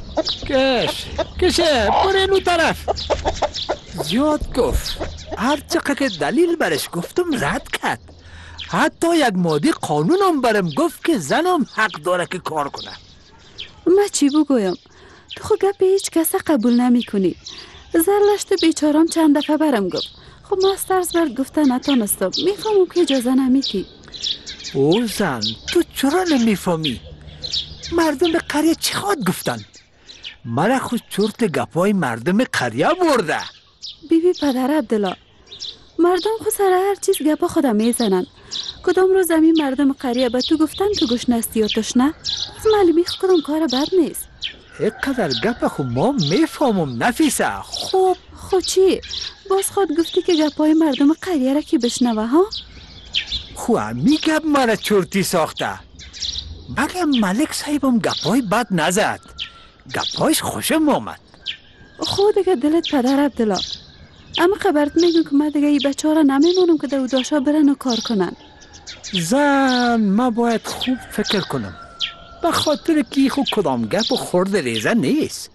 کشه بره اینو طرف. زیاد گفت، هر چقدر که دلیل برش گفتم رد کرد. حتی یک ماده قانونم برم گفت که زنم حق داره که کار کنه.
من چی بگویم؟ تو خود گپ هیچ کس قبول نمی کنی. زرلشت بیچارم چند دفعه برم گفت، خب ما از ترس برد گفته نتانستم. میفهمم که اجازه نمیدی.
او زن، تو چرا نمیفهمی؟ مردم قریه چی خواد گفتن؟ مرا خود چرت گپای مردم قریه برده.
بیبی پدر عبدالله، مردم خود سر هر چیز گپا خودم میزنن. کدام روز زمین مردم قریه به تو گفتن که گشنستی یا تشنه؟ از معلومی کدام کار بد نیست.
اینقدر گپ خود ما میفهمم نفیسه. خوب
خب چی؟ باز خود گفتی که گپای مردم قریه را که بشنوه ها؟
خو همی گپ مرا چرتی ساخته. مگه ملک صاحبم گپای بد نزد، گپایش خوشم آمد.
خود دیگه دلت پدر عبدالله، اما خبرت میگم که من دیگه این بچه را نمیمونم که در داشا برن و کار کنن.
زن ما باید خوب فکر کنم، به خاطر که خود کدام گپ و خورد ریزه نیست.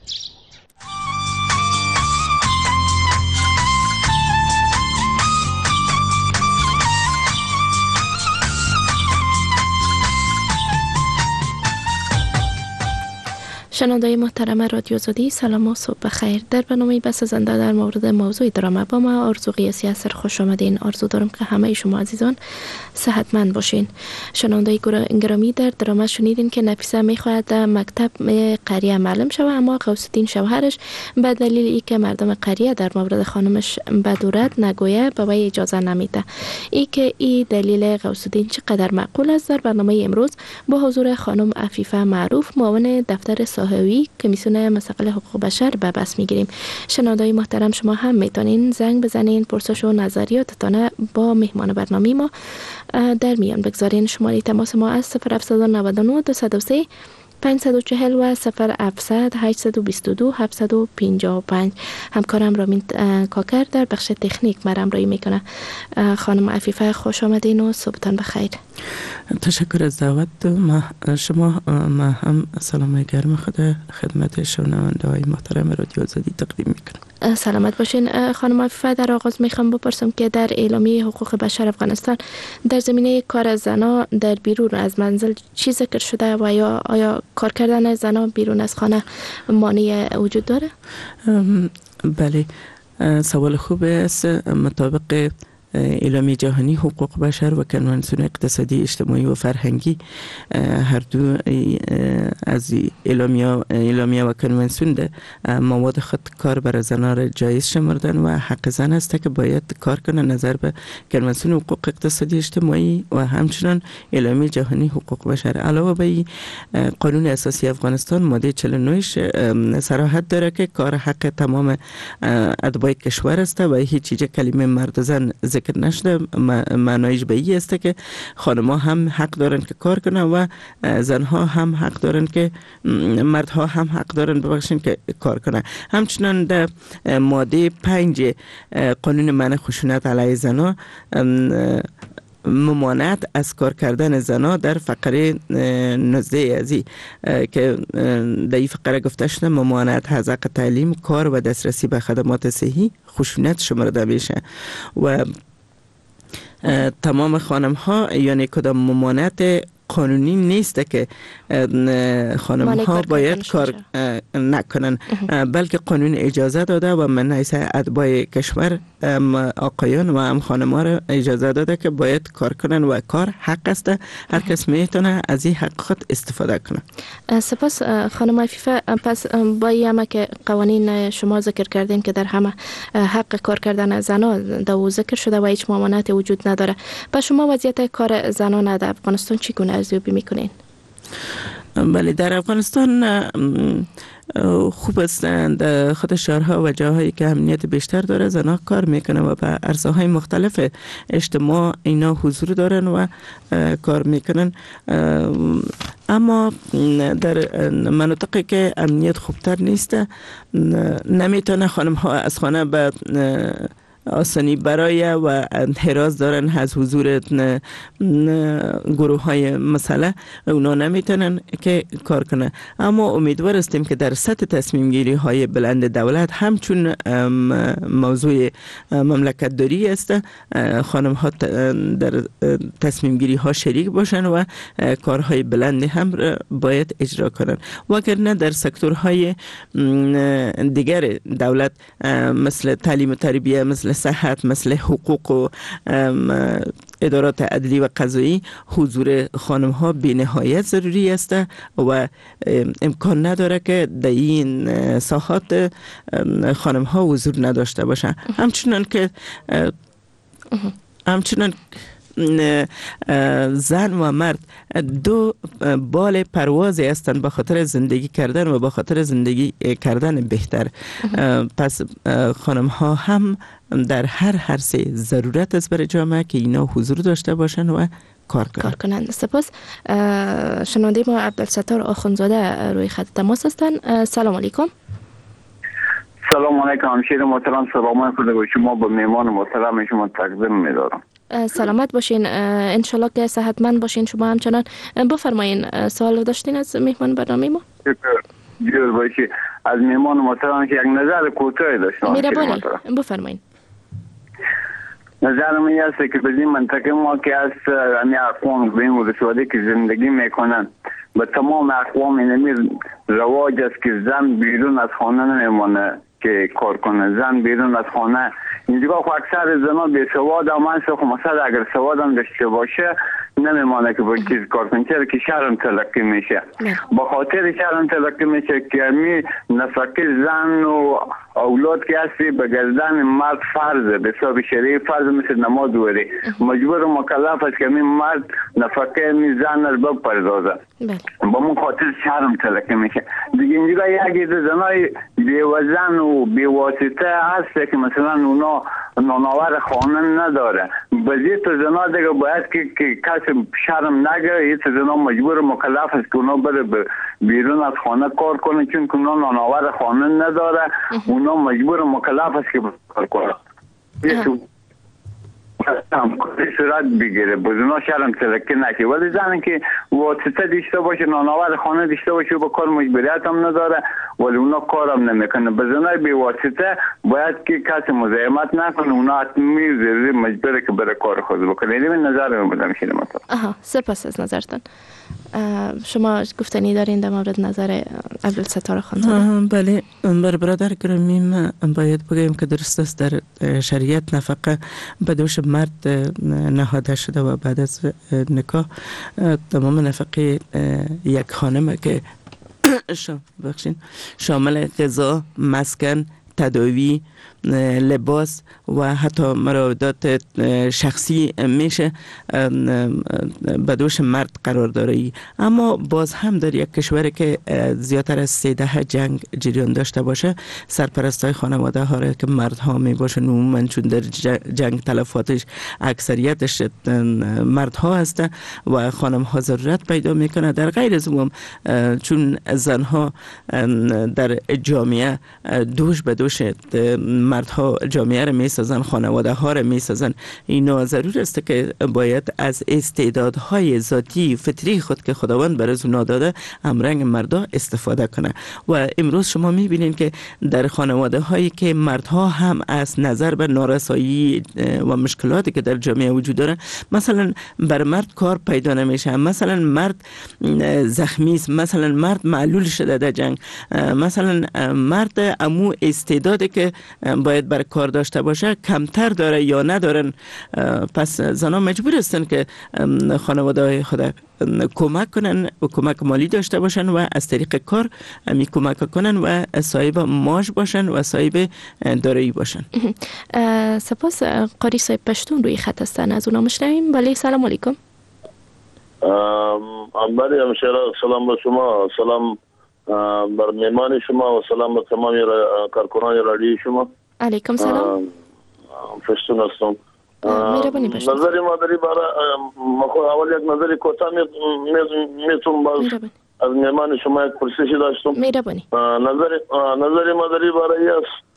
شنونده‌های محترم رادیو آزادی، سلام و صبح بخیر. در برنامه بسازنده در مورد موضوع درامه با ما آرزو قیاسی هستر. خوش آمدین. آرزو دارم که همه شما عزیزان صحتمند باشین. شنونده گرامی، در درامه شنیدین که نفیسه میخواهد در مکتب قریه معلم شود، اما غوث الدین شوهرش به دلیل ای که مردم قریه در مورد خانمش بدورد نگویه به وی اجازه نمیده. ای که ای دلیل غوث الدین چقدر معقول است، در برنامه امروز با حضور خانم عفیفه معروف، معاون دفتر صاحبی کمیسیون مستقل حقوق بشر به بحث میگیریم. شنونده‌های محترم، شما هم میتونین زنگ بزنین، پرسش و نظریاتتان با مهمان برنامه ما در میان بگذارین. شماره تماس ما از 0799 203 540 و 0700 822 755. همکارم رامین کاکر در بخش تکنیک مرام رایی میکنه. خانم عفیفه خوش آمدین و صبحتان بخیر.
تشکر از دعوت شما. ما هم سلام گرم خود خدمت شنونده های محترم رادیو آزادی تقدیم میکنم.
سلامت باشین. خانم عفیفه، در آغاز میخوام بپرسم که در اعلامیه حقوق بشر افغانستان در زمینه کار زنان در بیرون از منزل چی ذکر شده و آیا کار کردن زنان بیرون از خانه مانع وجود داره؟
بله، سوال خوب است. مطابق اعلامیه جهانی حقوق بشر و کنوانسیون اقتصادی اجتماعی و فرهنگی، هر دو از اعلامیه و کنوانسیون ده مواد خود کار برای زنان را جایز شمردن و حق زن است که باید کار کنه نظر به کنوانسیون حقوق اقتصادی اجتماعی و همچنان اعلامیه جهانی حقوق بشر. علاوه بر قانون اساسی افغانستان ماده 49 صراحت داره که کار حق تمام اتباع کشور است و هیچ چیز کلمه مرد و زن ذکر نشده. معنایش به این است که خانم‌ها هم حق دارن که کار کنن و زنها هم حق دارن که مردها هم حق دارن ببخشین که کار کنن. همچنان در ماده 5 قانون منع خشونت علیه زنان ممانعت از کار کردن زنان در فقره 19 ازی که در این فقره گفته شده ممانعت از حق تعلیم، کار و دسترسی به خدمات صحی خشونت شمرده میشه و تمام خانم ها، یعنی کدام ممانعت قانونی نیست که خانم ها باید کار نکنن، بلکه قانون اجازه داده و من حیث اتباع کشور آقایان و هم خانم ها را اجازه داده که باید کار کنن و کار حق است. هر کس میتونه از این حق خود استفاده کنه.
سپاس خانم عفیفه. پس با این که قوانین شما ذکر کردین که در همه حق کار کردن زنان دو ذکر شده و هیچ ممانعتی وجود نداره، پس شما وضعیت کار زنان در افغانستان چگونه ارزیابی میکنین؟
بله، در افغانستان خوب است. در خود شهرها و جاهایی که امنیت بیشتر داره زنها کار میکنن و به عرصه های مختلف اجتماع اینا حضور دارن و کار میکنن، اما در مناطقی که امنیت خوبتر نیست نمیتونه خانم ها از خانه به آسانی برای و انحراز دارن از حضور گروه های مسئله، اونا نمیتونن که کار کنن. اما امیدوار هستیم که در سطح تصمیم گیری های بلند دولت همچون موضوع مملکت داری است، خانم ها در تصمیم گیری ها شریک باشن و کارهای بلند هم باید اجرا کنن، وگرنه در سکتورهای دیگر دولت مثل تعلیم و تربیت، مثل صحت، مثل حقوق و ادارات عدلی و قضایی حضور خانم ها بی نهایت ضروری است و امکان نداره که در این ساحات خانم ها حضور نداشته باشن. همچنان زن و مرد دو بال پروازی هستند به خاطر زندگی کردن و به خاطر زندگی کردن بهتر. پس خانم ها هم در هر عرصه ضرورت است برای جامعه که اینا حضور داشته باشن و کار کنند.
سپاس. شنونده ما عبدالستار آخونزاده روی خط تماس هستند. سلام علیکم.
سلام علیکم همشیر محترم، سلام خود به شما، به میمان محترم شما تقدیم می‌دارم.
سلامت باشین، انشالله که صحتمند باشین. شما همچنان بفرمایین، سوال داشتین از میهمان برنامه ما؟
جور باشی. از میهمان محترم که یک نظر کوتاهی داشتم.
مهربانی بفرمایین.
نظرم این است که به این منطقه ما که از همه اقوام به این ولسوالی که زندگی میکنن به تمام اقوام اینمی رواج است که زن بیرون از خانه نمیمانه که کار کنه. زن بیرون از خانه اینجا خب اکثر زنها بی سواد هم هست. خب مثلا اگر سواد هم داشته باشه نمیمانه که با چیز کار کنه، چرا که شرم تلقی میشه. با خاطر شرم تلقی میشه که همی نفقه زن و اولاد که هستی به گردن مرد فرضه، به حساب شریعه فرض مثل نماز وری مجبور و مکلف است که همی مرد نفقه همی زن رو بپردازه. با من خاطر شرم تلقی میشه. دیگه اینجا یک زنای بی وزن و بی واسطه هست که مثلا اونا نانآور خانه نداره. بعضی تا زنا دیگه باید که کسی شرم نگیره. یه تا زنا مجبور مکلف است که اونا بره بیرون از خانه کار کنه، چون که اونا نانآور خانه نداره. اونا مجبور مکلف است که کار کنه. صورت بگیره بزنا شرم تلقی نشه. ولی زنی که واسطه داشته باشه، نانآور خانه داشته باشه و به کار مجبوریت هم نداره ولی اونا کارم نمیکنه. بزنای بی واسطه باید که کسی مزاحمت نکنه، اونا حتمی ضروری مجبوره که بره کار خود بکنه. این نظر من بودم شده مثلا.
سپاس از نظرتان. شما گفتنی دارین در مورد نظر عبدالستار خانزاده؟
بله برادر گرامی، ما باید بگویم که درست است در شریعت نفقه به دوش مرد نهاده شده و بعد از نکاح تمام نفقه یک خانم که شامل غذا، مسکن، تداوی، لباس و حتی مراودات شخصی میشه به دوش مرد قرار داره. اما باز هم در یک کشوری که زیادتر از 13 جنگ جریان داشته باشه، سرپرستای خانواده ها را که مردها می باشن عموما، چون در جنگ تلفاتش اکثریتش مردها هست و خانم ها ضرورت پیدا میکنه. در غیر از اون چون زنها در جامعه دوش به دوش مردها جامعه را میسازن، خانواده ها را میسازن، اینا ضرور است که باید از استعدادهای ذاتی فطری خود که خداوند برای اونا داده همرنگ مردا استفاده کنه. و امروز شما میبینید که در خانواده هایی که مردها هم از نظر به نارسایی و مشکلاتی که در جامعه وجود داره، مثلا بر مرد کار پیدا نمیشه، مثلا مرد زخمی است، مثلا مرد معلول شده در جنگ، مثلا مرد امو استعدادی که باید بر کار داشته باشه کمتر داره یا ندارن. پس زنان مجبور هستن که خانواده های خود کمک کنن و کمک مالی داشته باشن و از طریق کار می کمک کنن و صاحب معاش باشن و صاحب دارایی باشن.
سپاس. قاری صاحب پشتون روی خط هستن، از اونا مشنویم. بله سلام علیکم.
بله همشهره، سلام به شما، سلام بر میمان شما و سلام به تمام کارکنان رادیوی شما.
علیکم سلام.
پشتون هستم. نظری ما داری برای اول یک نظری کوتاه میتونم باز از میمان شما یک پرسشی داشتم.
مهربانی.
نظری ما داری برای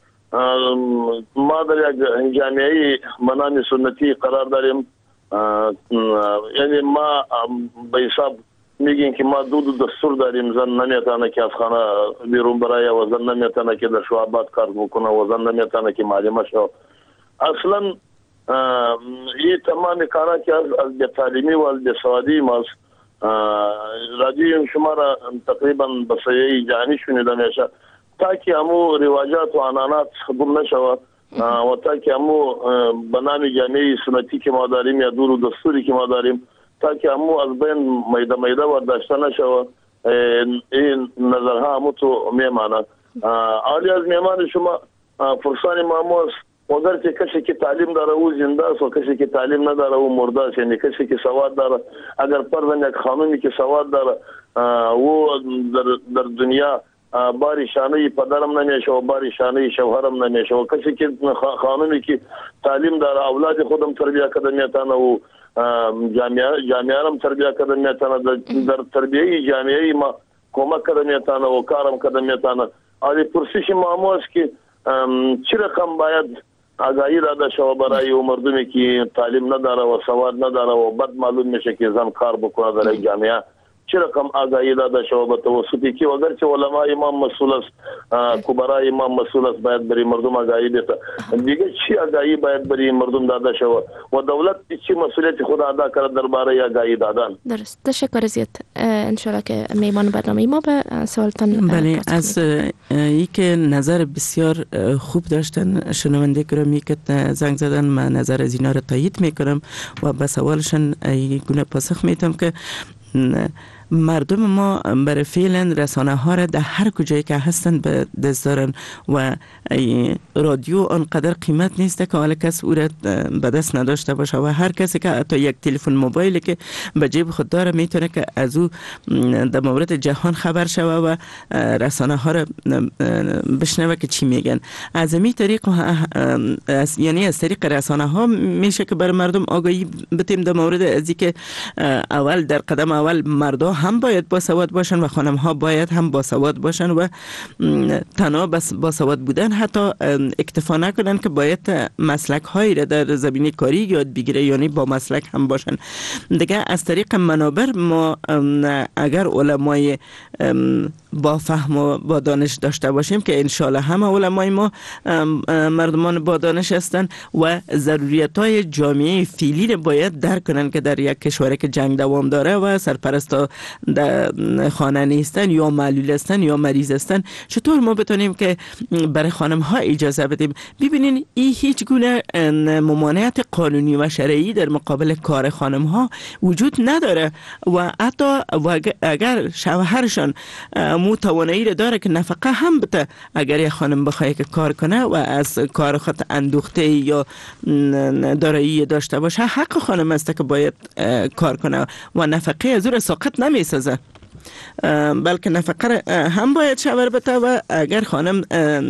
ما در یک جامعه به نام سنتی قرار داریم. یعنی ما به حساب میگیم که ما دو دستور داریم. زن نمیتونه که از خانه بیرون برای و زن نمیتونه که در شعبات کار بکنه و زن نمیتونه که معلمه شو. اصلا این تمام کارا که از تعلیمی و از سوادی ماست. رادیو شما را تقریبا به سیعی جهانی شنیده میشه تا که همو رواجات و عنعنات گم نشود و تا که همو به نام جامعه سنتی که ما داریم یا دور و دستوری که ما داریم تا که همو از بین میده برداشته نشود. این نظرها همو تو میمانه. عالی از میمان شما فرسان ماموس و اگرچه کسی که تعلیم داره او زنده است و کسی که تعلیم نداره او مرده است. یعنی کسی که سواد داره اگر فرضاً یک خانومی که سواد داره او در دنیا باری شانه پدرم نمیشه و باری شانه شوهرم نمیشه و کسی که خانومی که تعلیم داره اولاد خودم تربیت کرده میتونه و جامعه هم تربیت کرده میتونه در تربیه جامعه ما کمک کرده میتونه و کارم کرده میتونه. ولی پرسش ما است که چه رقم باید آگاهی داده شود برای اون مردمی که تعلیم نداره و سواد نداره و بد معلوم میشه که زن کار بکنه در جامعه، چه رقم آگاهی داده شود به توسطی که اگرچه علما امام مسئول است، کبرای امام مسئول است، باید برای مردم آگاهی بده. دیگه چی آگاهی باید برای مردم داده شود و دولت چی مسئولیت خود ادا کرد درباره آگاهی دادن؟
درست. تشکر زیاد. ان شاء الله که میهمان برنامه ما به سوالتان
بله از ای که نظر بسیار خوب داشتن شنونده گرامی که زنگ زدن، من نظر از اینا رو تایید میکنم و به سوالشان گونه پاسخ میدم که مردم ما برای فعلا رسانه ها را در هر کجایی که هستن به دست دارن و رادیو آنقدر قیمت نیست که حالا کس او را به دست نداشته باشه و هر کسی که حتی یک تلفن موبایلی که به جیب خود داره میتونه که از او در مورد جهان خبر شوه و رسانه ها را بشنوه که چی میگن. از این طریق یعنی از طریق رسانه ها میشه که برای مردم آگاهی بتیم در مورد از اینکه اول در قدم اول مردم هم باید باسواد باشن و خانم ها باید هم باسواد باشن و تنها بس باسواد بودن حتی اکتفا نکنن که باید مسلک هایی را در زمینه کاری یاد بگیره، یعنی با مسلک هم باشن. دیگه از طریق منابر ما اگر علمای با فهم و با دانش داشته باشیم که انشالله همه علمای ما مردمان با دانش هستن و ضروریات های جامعه فعلی را باید درک کنن که در یک کشوری که جنگ دوام داره و سرپرستا در خانه نیستن یا معلول هستن یا مریض هستن، چطور ما بتونیم که برای خانم ها اجازه بدیم؟ ببینین این هیچ گونه ممانعت قانونی و شرعی در مقابل کار خانم ها وجود نداره و حتی اگر شوهرشان مو توانایی را داره که نفقه هم بده، اگر یک خانم بخواه که کار کنه و از کار خود اندوخته یا دارایی داشته باشه، حق خانم است که باید کار کنه و نفقه از او را ساقط نمیسازه، بلکه نفقه هم باید شوهر بده و اگر خانم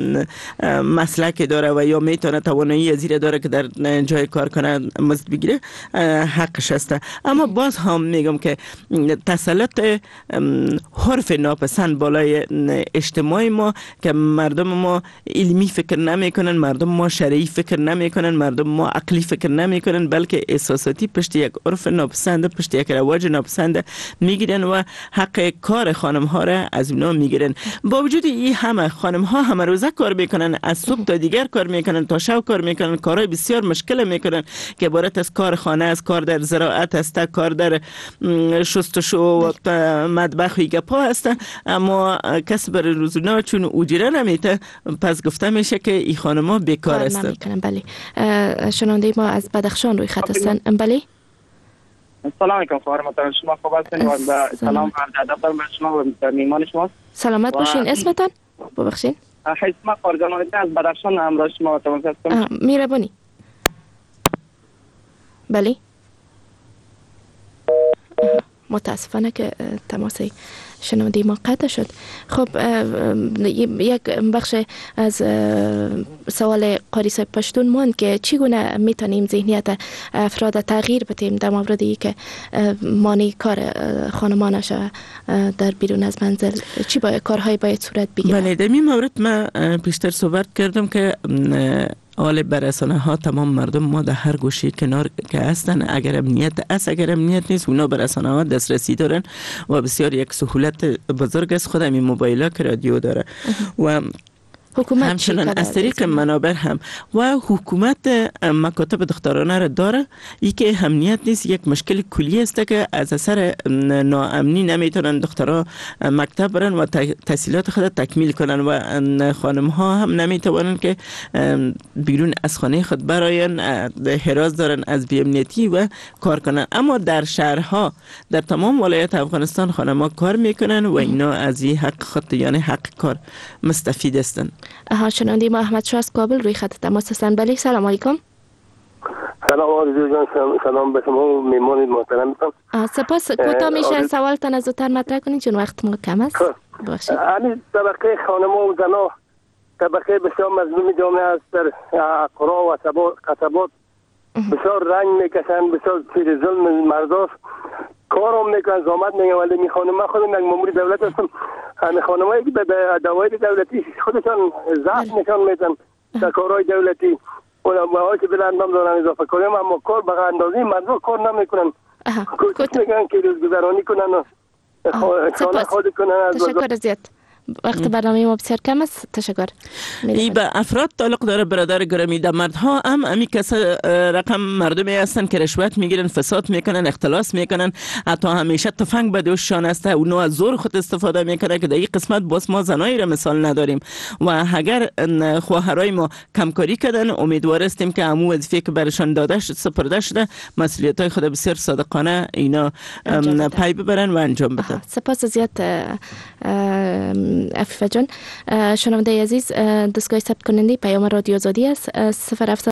مسلک داره و یا میتونه توانایی از این داره که در جای کار کنه مزد بگیره، حقش است. اما باز هم میگم که تسلط حرف ناپسند بالای اجتماع ما که مردم ما علمی فکر نمیکنن، مردم ما شرعی فکر نمیکنن، مردم ما عقلی فکر نمیکنن، بلکه احساساتی پشت یک عرف ناپسند، پشت یک رواج ناپسند میگیرن و حق کار خانم ها را از اونا میگیرن. با وجود این همه خانم ها همه روزه کار میکنن، از صبح تا دیگر کار میکنن، تا شب کار میکنن، کارهای بسیار مشکل میکنن که عبارت از کار خانه است، کار در زراعت است، کار در شستشو و مطبخ و گپا است، اما کس برای روزانه چون اجره نمیده پس گفته میشه که این خانم ها بیکار هستند.
بله. شنونده ما از بدخشان روی خط هستن. بله.
سلام علیکم خواهر محترم، شما خوب هستین و سلام عرض ادب دارم به شما و میهمان شما.
سلامت باشین. اسمتان ببخشید؟
اسم خارجان از بدخشان همراه شما تماس هستم.
میربونی. بله. متاسفانه که تماس شنونده ما قطع شد. خب یک بخش از سوال قاری صاحب پشتون ماند که چگونه میتونیم ذهنیت افراد تغییر بدیم در موردی که مانع کار خانمان شود در بیرون از منزل، چی باید کارهای باید صورت بگیره؟
بله، در این مورد من پیشتر صحبت کردم که حال برسانه ها تمام مردم ما در هر گوشه کنار که هستن، اگر امنیت است اگر امنیت نیست، اونا برسانه ها دسترسی دارن و بسیار یک سهولت بزرگ است. خود همین موبایل ها که رادیو داره و همچنان از طریق منابر هم و حکومت مکاتب دخترانه را داره. ای که امنیت نیست یک مشکل کلی است که از اثر ناامنی نمیتونن دخترها مکتب برن و تحصیلات خود تکمیل کنن و خانم ها هم نمیتونن که بیرون از خانه خود براین، حراس دارن از بی‌امنیتی و کار کنن. اما در شهرها در تمام ولایت افغانستان خانم ها کار میکنن و اینا از این حق خود یعنی حق کار مستفید هستند.
شنونده ما احمد شاه از کابل روی خط تماس هستند. بله سلام علیکم.
سلام آرزو جان، سلام به شما میمون محترم.
سپاس. کوتاه میشه سوالتان از زودتر مطرح کنید چون وقت ما کم است. ببخشید.
همین طبقه خانم‌ها و زن‌ها طبقه بسیار مظلوم جامعه است در قرا و قصبات. بسیار رنج میکشن، بسیار زیر ظلم مرداست. کارم میکنن، زحمت میکنن، ولی می خانم من خودم یک مامور دولت هستم. همین خانمایی که به دواید دولتی خودشان ضعف نشان میدن در کارهای دولتی اونها که بل اندام دارن اضافه کنیم، اما کار به اندازه مردم کار نمیکنن. کوشش میکنن که روزگذرانی کنن و خانه خود کنن.
تشکر زیاد. وقت برنامه ما بسیار کم است. تشکر.
این به افراد تعلق داره برادر گرامی. در مردها هم امی کس رقم مردمی هستن که رشوت میگیرن، فساد میکنن، اختلاس میکنن، حتی همیشه تفنگ به دوششان است. اونو از زور خود استفاده میکنه که در این قسمت باز ما زنایی را مثال نداریم و اگر خواهرای ما کمکاری کردن امیدوار هستیم که همون وظیفه که برشان داده شد سپرده شده مسئولیت های خود بسیار صادقانه اینا پی ببرن و انجام بدن.
سپاس زیاد عفیفه جان. شنونده عزیز، دستگاه ثبت کننده پیام رادیو آزادی است 07